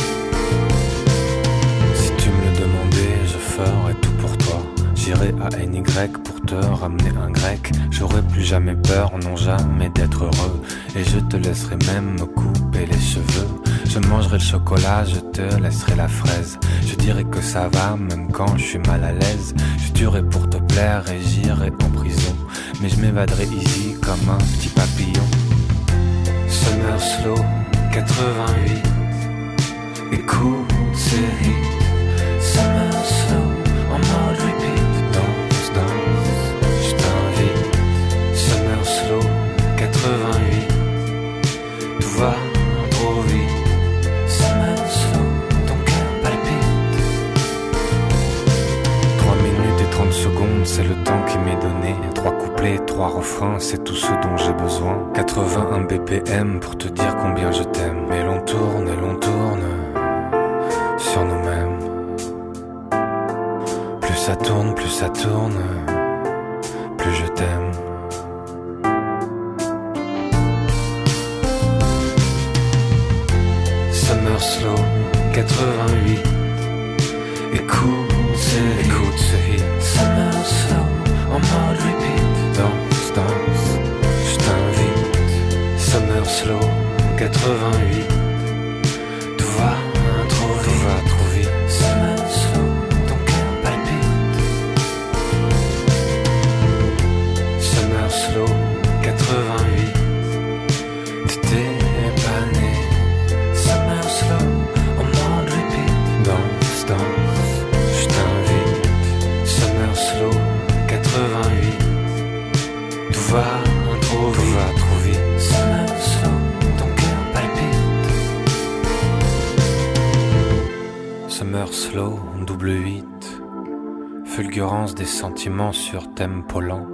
Si tu me le demandais, je ferais tout pour toi. J'irai à NY pour te ramener un grec. J'aurai plus jamais peur, non jamais d'être heureux. Et je te laisserai même me couper les cheveux. Je mangerai le chocolat, je te laisserai la fraise. Je dirai que ça va, même quand je suis mal à l'aise. Je tuerai pour te plaire et j'irai en prison. Mais je m'évaderai easy comme un petit papillon. Summer Slow 88, écoute ce hit. Summer Slow, en mode repeat. Danse, danse, je t'invite. Summer Slow 88, tout va trop vite. Summer Slow, ton cœur palpite. 3 minutes et 30 secondes, c'est le temps qui m'est donné. 3 couplets, 3 refrains, c'est tout ce dont j'ai besoin. 81 BPM pour te dire combien je t'aime. Et l'on tourne sur nous-mêmes. Plus ça tourne, plus je t'aime. Summer Slow 88, écoute ce hit. Summer Slow, en mode repeat. Danse, danse, je t'invite. Summer Slow 88, tout va trop vite. Summer Slow, ton cœur palpite. Summer Slow 88, t'étais pas né. Summer Slow, en mode repeat. Danse, danse, je t'invite. Summer Slow 88, tout va trop vite. Summer Slow, ton cœur palpite. Summer Slow, double 8. Fulgurance des sentiments sur tempo lent.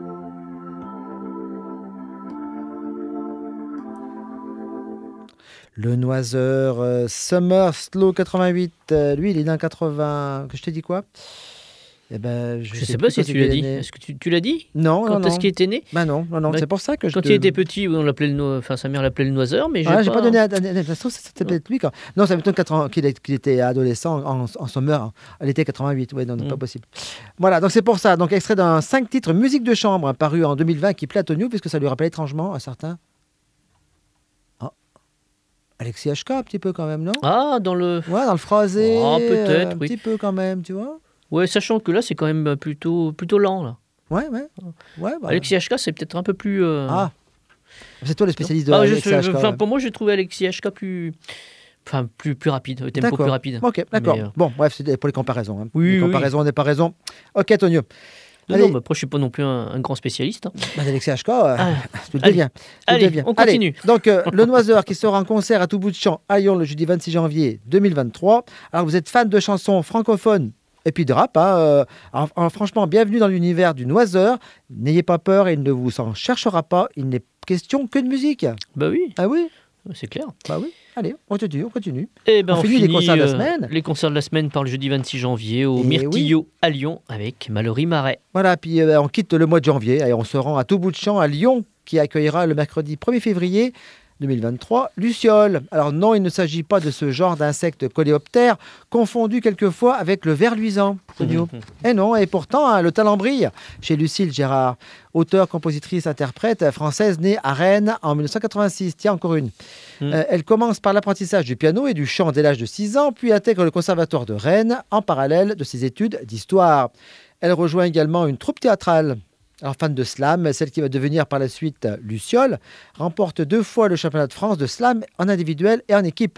Le Noiseur, Summer Slow 88, lui il est d'un 80. Que je t'ai dit quoi? Eh ben, je sais pas si tu l'as dit. Est-ce que tu l'as dit? Non. Quand est-ce qu'il était né? Bah non. C'est pour ça que quand il était petit, on l'appelait sa mère l'appelait le Noiseur, mais j'ai pas donné. C'était peut-être lui quand. Non, ça m'étonne qu'il était adolescent en Summer. Elle était 88. Ouais, non, pas possible. Voilà, donc c'est pour ça. Donc extrait d'un 5 titres musique de chambre paru en 2020 qui plaît à Tonio puisque ça lui rappelle étrangement à certains Alexis HK, un petit peu quand même, non? Ah, dans le... Ouais, dans le phrasé. Ah, peut-être, un oui. petit peu quand même, tu vois? Ouais, sachant que là, c'est quand même plutôt lent, là. Ouais. Bah, Alexis HK, c'est peut-être un peu plus... Ah, c'est toi le spécialiste de Ah, Alexis HK. enfin, pour moi, j'ai trouvé Alexis HK plus rapide, le tempo plus rapide. Ok, d'accord. Mais, Bon, bref, c'est pour les comparaisons. Hein. Oui, les oui. comparaisons, n'est pas raison. Ok, Tonio. Non, Allez. non, après, je suis pas non plus un grand spécialiste. Hein. Bah, Alexis HK, tout allez. devient. Allez, on continue. Donc, le Noiseur qui sera en concert à tout bout de champ à Lyon le jeudi 26 janvier 2023. Alors, vous êtes fan de chansons francophones et puis de rap. Hein, alors, franchement, bienvenue dans l'univers du Noiseur. N'ayez pas peur, il ne vous en cherchera pas. Il n'est question que de musique. Bah oui. Ah oui? C'est clair. Bah oui. Allez, on continue. Et ben, on finit les concerts de la semaine. Les concerts de la semaine par le jeudi 26 janvier au Et Myrtillo à Lyon avec Mallory Marais. Voilà, puis on quitte le mois de janvier et on se rend à tout bout de champ à Lyon qui accueillera le mercredi 1er février 2023 Luciole. Alors non, il ne s'agit pas de ce genre d'insecte coléoptère confondu quelquefois avec le ver luisant. Et non, et pourtant, hein, le talent brille chez Lucille Gérard, auteure, compositrice, interprète française née à Rennes en 1986. Tiens, encore une. Elle commence par l'apprentissage du piano et du chant dès l'âge de 6 ans, puis intègre le conservatoire de Rennes en parallèle de ses études d'histoire. Elle rejoint également une troupe théâtrale. Alors, fan de slam, celle qui va devenir par la suite Luciole, remporte 2 fois le championnat de France de slam en individuel et en équipe.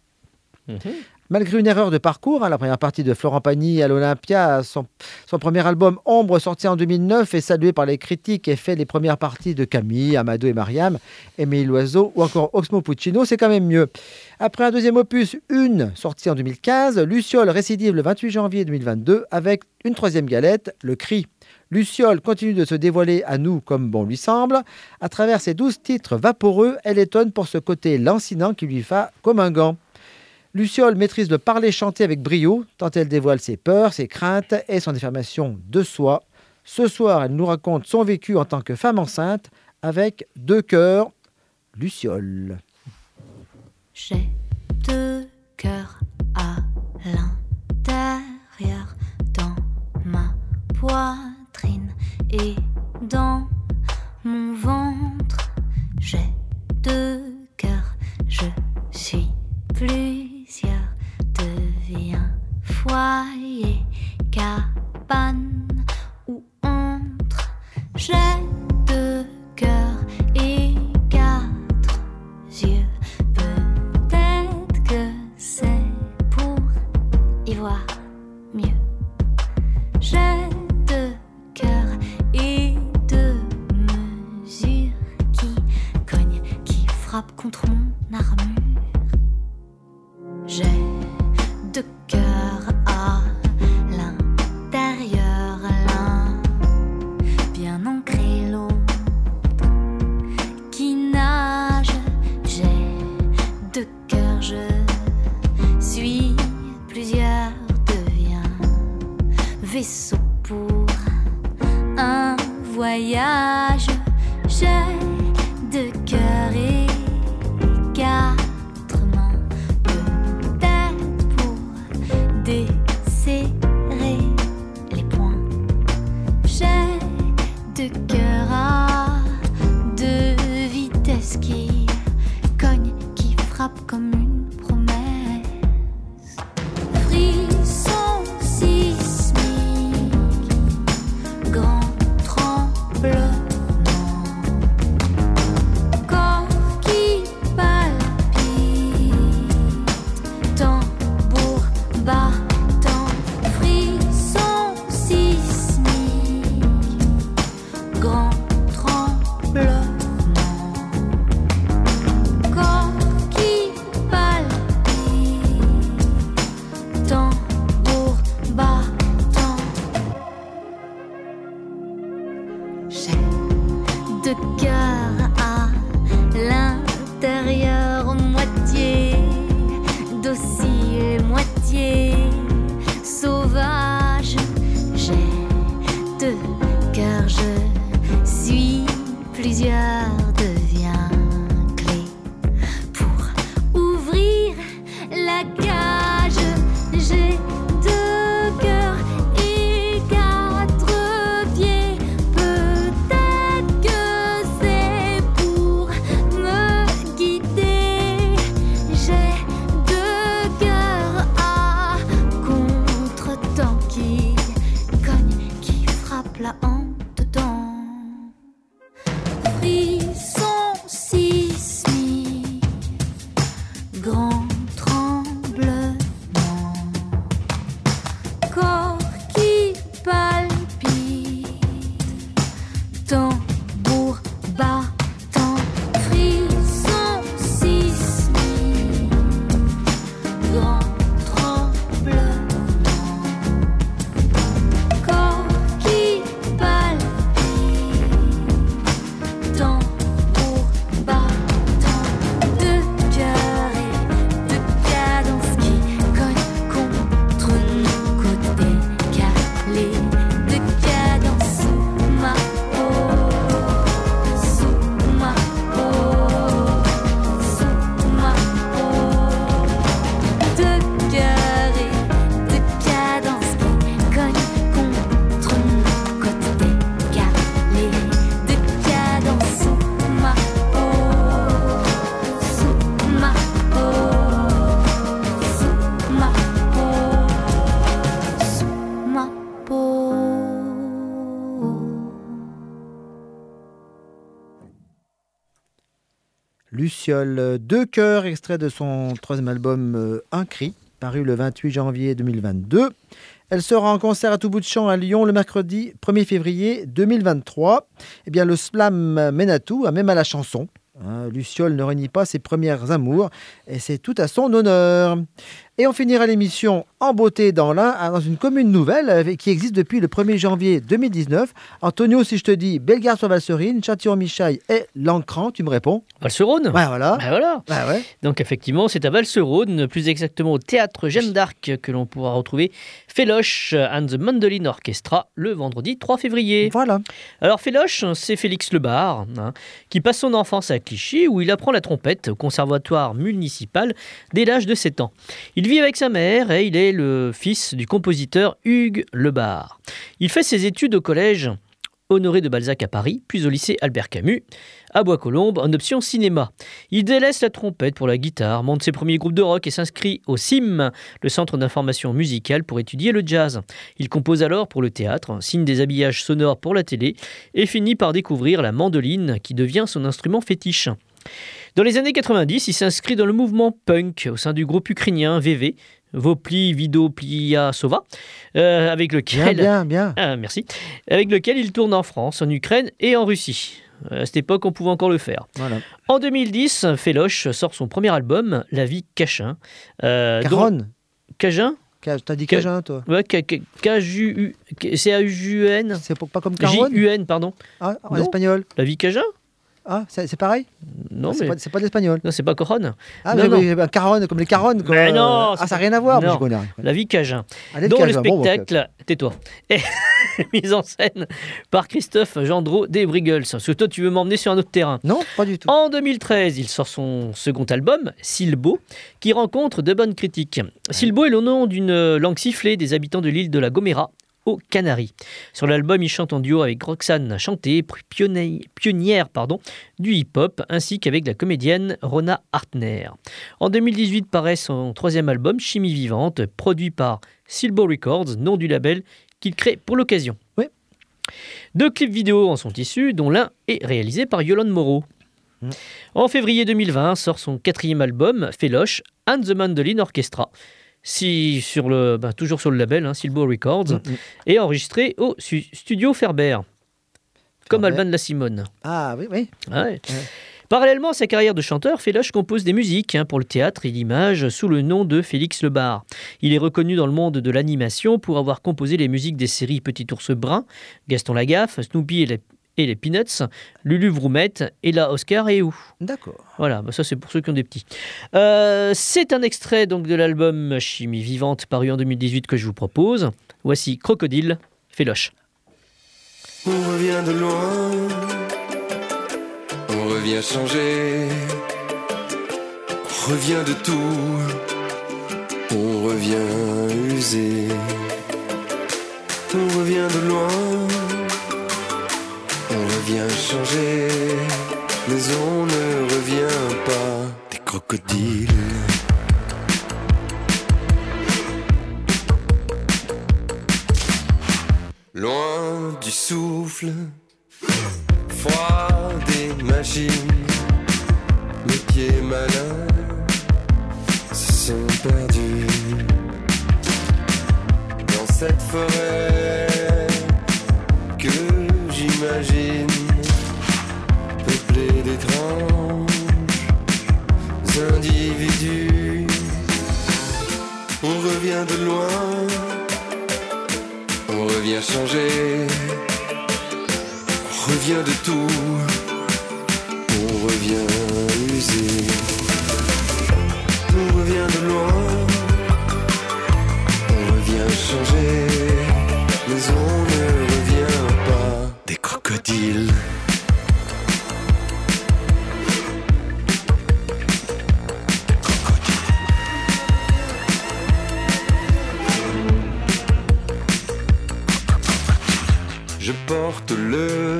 Malgré une erreur de parcours, hein, la première partie de Florent Pagny à l'Olympia, son premier album Ombre, sorti en 2009, est salué par les critiques et fait les premières parties de Camille, Amadou et Mariam, Émile Loiseau ou encore Oxmo Puccino, c'est quand même mieux. Après un deuxième opus, Une, sorti en 2015, Luciole récidive le 28 janvier 2022 avec une troisième galette, Le Cri. Luciole continue de se dévoiler à nous comme bon lui semble. À travers ses 12 titres vaporeux, elle étonne pour ce côté lancinant qui lui va comme un gant. Luciole maîtrise le parler-chanter avec brio, tant elle dévoile ses peurs, ses craintes et son affirmation de soi. Ce soir, elle nous raconte son vécu en tant que femme enceinte avec 2 cœurs. Luciole. J'ai 2 cœurs à l'intérieur, dans ma poitrine et dans mon ventre. J'ai 2 cœurs, je suis plusieurs, deviens foyer, cabane ou entre. J'ai 2 cœurs et 4 yeux. Peut-être que c'est pour y voir mieux. J'ai 2 cœurs et 2 mesures qui cognent, qui frappent contre mon armure. J'ai 2 cœurs à l'intérieur, l'un bien ancré, l'autre qui nage. J'ai 2 cœurs, je suis plusieurs, deviens vaisseau pour un voyage. J'ai 2 cœurs et 4 mains, peut-être pour desserrer les poings. J'ai 2 cœurs à 2 vitesses qui cognent, qui frappent comme une promesse. Frisson sismique, grand tremblement, corps qui palpite, tambour battant. Frisson sismique, grand tremblement, corps qui palpite, tambour battant. J'ai 2 cœurs à l'intérieur, moitié docile, moitié sauvage. J'ai 2 cœurs, je suis plusieurs, deviens clé pour ouvrir la cage. J'ai 2 cœurs et 4 pieds, peut-être que c'est pour me guider. Luciole. 2 chœurs, extrait de son 3e album Un cri, paru le 28 janvier 2022. Elle sera en concert à tout bout de champ à Lyon le mercredi 1er février 2023. Eh bien, le slam mène à tout, même à la chanson. Luciole ne renie pas ses premières amours et c'est tout à son honneur. Et on finira l'émission en beauté dans l'Ain, dans une commune nouvelle qui existe depuis le 1er janvier 2019. Antonio, si je te dis Bellegarde-sur-Valserine, Châtillon-Michaille et Lancran, tu me réponds? Valserone. Ouais, voilà. Ben voilà. Ouais. Donc effectivement, c'est à Valserone, plus exactement au théâtre Jeanne d'Arc, que l'on pourra retrouver Féloche and the Mandolin Orchestra le vendredi 3 février. Voilà. Alors Féloche, c'est Félix Lebar, qui passe son enfance à Clichy, où il apprend la trompette au conservatoire municipal dès l'âge de 7 ans. Il vit avec sa mère et il est le fils du compositeur Hugues Lebar. Il fait ses études au collège Honoré de Balzac à Paris, puis au lycée Albert Camus, à Bois-Colombes, en option cinéma. Il délaisse la trompette pour la guitare, monte ses premiers groupes de rock et s'inscrit au CIM, le Centre d'information musicale, pour étudier le jazz. Il compose alors pour le théâtre, signe des habillages sonores pour la télé et finit par découvrir la mandoline qui devient son instrument fétiche. Dans les années 90, il s'inscrit dans le mouvement punk au sein du groupe ukrainien VV, Vopli Vido Plia Sova, avec lequel merci, avec lequel il tourne en France, en Ukraine et en Russie. À cette époque, on pouvait encore le faire. Voilà. En 2010, Féloche sort son premier album, La vie Cachin. Caronne. Cajun. T'as dit Cajun, toi? Ouais, C-A-U-N. C'est pas comme Caronne? J-U-N, pardon. Ah, en espagnol. La vie Cajun. Ah, c'est pareil? Non, c'est mais... pas de l'espagnol. Non, c'est pas Coronne. Ah, non, mais Caronne, comme les Caronnes. Mais non, ça n'a rien à voir. Non. Je connais rien. La vie Cajun. Allez, dont Cajun. le spectacle, tais-toi, est mise en scène par Christophe Gendreau des Brigels. Parce que toi, tu veux m'emmener sur un autre terrain. Non, pas du tout. En 2013, il sort son second album, Silbo, qui rencontre de bonnes critiques. Silbo est le nom d'une langue sifflée des habitants de l'île de la Gomera, aux Canaries. Sur l'album, il chante en duo avec Roxane Chanté, pionnière du hip-hop, ainsi qu'avec la comédienne Rona Hartner. En 2018 paraît son 3e album, Chimie Vivante, produit par Silbo Records, nom du label qu'il crée pour l'occasion. Oui. 2 clips vidéo en sont issus, dont l'un est réalisé par Yolande Moreau. En février 2020 sort son 4e album, Féloche and the Mandolin Orchestra, toujours sur le label Silbo Records, et enregistré au studio Ferber, comme Alban de la Simone. Ah oui. Ouais. Parallèlement à sa carrière de chanteur, Féloche compose des musiques pour le théâtre et l'image sous le nom de Félix Lebar. Il est reconnu dans le monde de l'animation pour avoir composé les musiques des séries Petit Ours Brun, Gaston Lagaffe, Snoopy et les Peanuts, Lulu Vroumette, Ella Oscar et Où. D'accord. Voilà, ça c'est pour ceux qui ont des petits. C'est un extrait donc de l'album Chimie Vivante paru en 2018 que je vous propose. Voici Crocodile, Féloche. On revient de loin, on revient changer, on revient de tout, on revient usé, on revient de loin. On revient changer, mais on ne revient pas des crocodiles. Loin du souffle, froid des machines, mes pieds malins se sont perdus dans cette forêt que j'imagine peuplée d'étranges individus. On revient de loin, on revient changer, on revient de tout, on revient usé. On revient de loin, on revient changer, mais on ne revient pas des crocodiles. Je porte le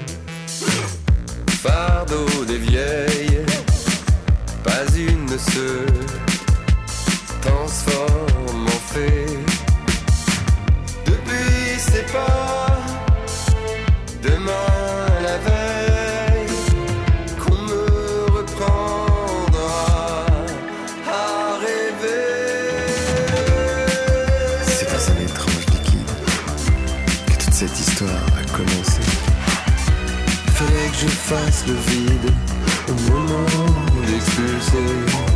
fardeau des vieilles, pas une ne se transforme en fée. Depuis c'est pas demain la veille qu'on me reprend que je fasse le vide au moment d'expulser.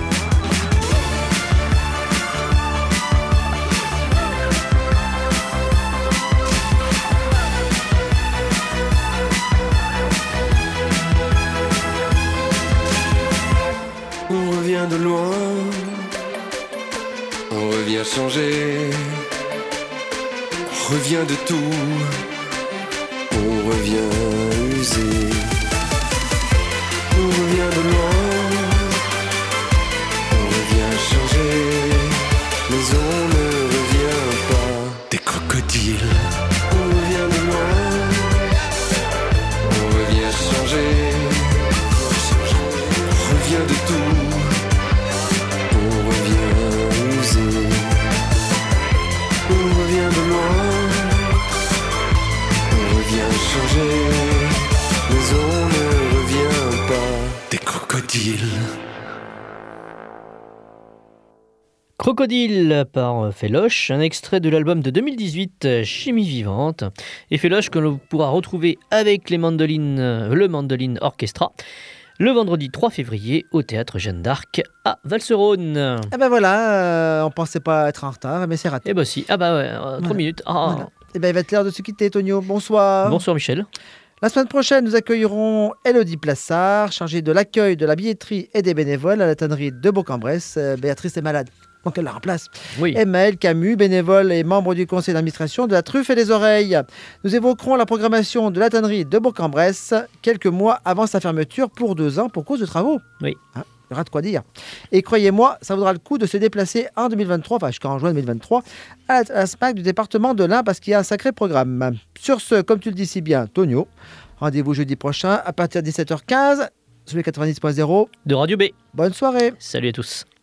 On revient de loin, on revient changer, on revient de tout, on revient usé. On revient de loin, on revient changer, mais on ne revient pas des crocodiles. On revient de loin, on revient changer, on revient de tout. On revient usé, on revient de loin, on revient changer, mais on ne revient pas des crocodiles. Crocodile par Féloche, un extrait de l'album de 2018 Chimie Vivante. Et Féloche que l'on pourra retrouver avec le Mandoline Orchestra le vendredi 3 février au théâtre Jeanne d'Arc à Valserone. Eh ben voilà, on pensait pas être en retard, mais c'est raté. Eh ben si, 3 minutes. Ah. Voilà. Eh ben il va être l'heure de se quitter, Tonio. Bonsoir. Bonsoir Michel. La semaine prochaine, nous accueillerons Élodie Plassard, chargée de l'accueil, de la billetterie et des bénévoles à la tannerie de Bourg-en-Bresse. Béatrice est malade, donc elle la remplace. Oui. Emmaël Camus, bénévole et membre du conseil d'administration de la Truffe et des Oreilles. Nous évoquerons la programmation de la tannerie de Bourg-en-Bresse quelques mois avant sa fermeture pour 2 ans pour cause de travaux. Oui. Hein, il y aura de quoi dire. Et croyez-moi, ça vaudra le coup de se déplacer en 2023, enfin jusqu'en juin 2023, à la SPAC du département de l'Ain parce qu'il y a un sacré programme. Sur ce, comme tu le dis si bien, Tonio, rendez-vous jeudi prochain à partir de 17h15 sur les 90.0 de Radio B. Bonne soirée. Salut à tous.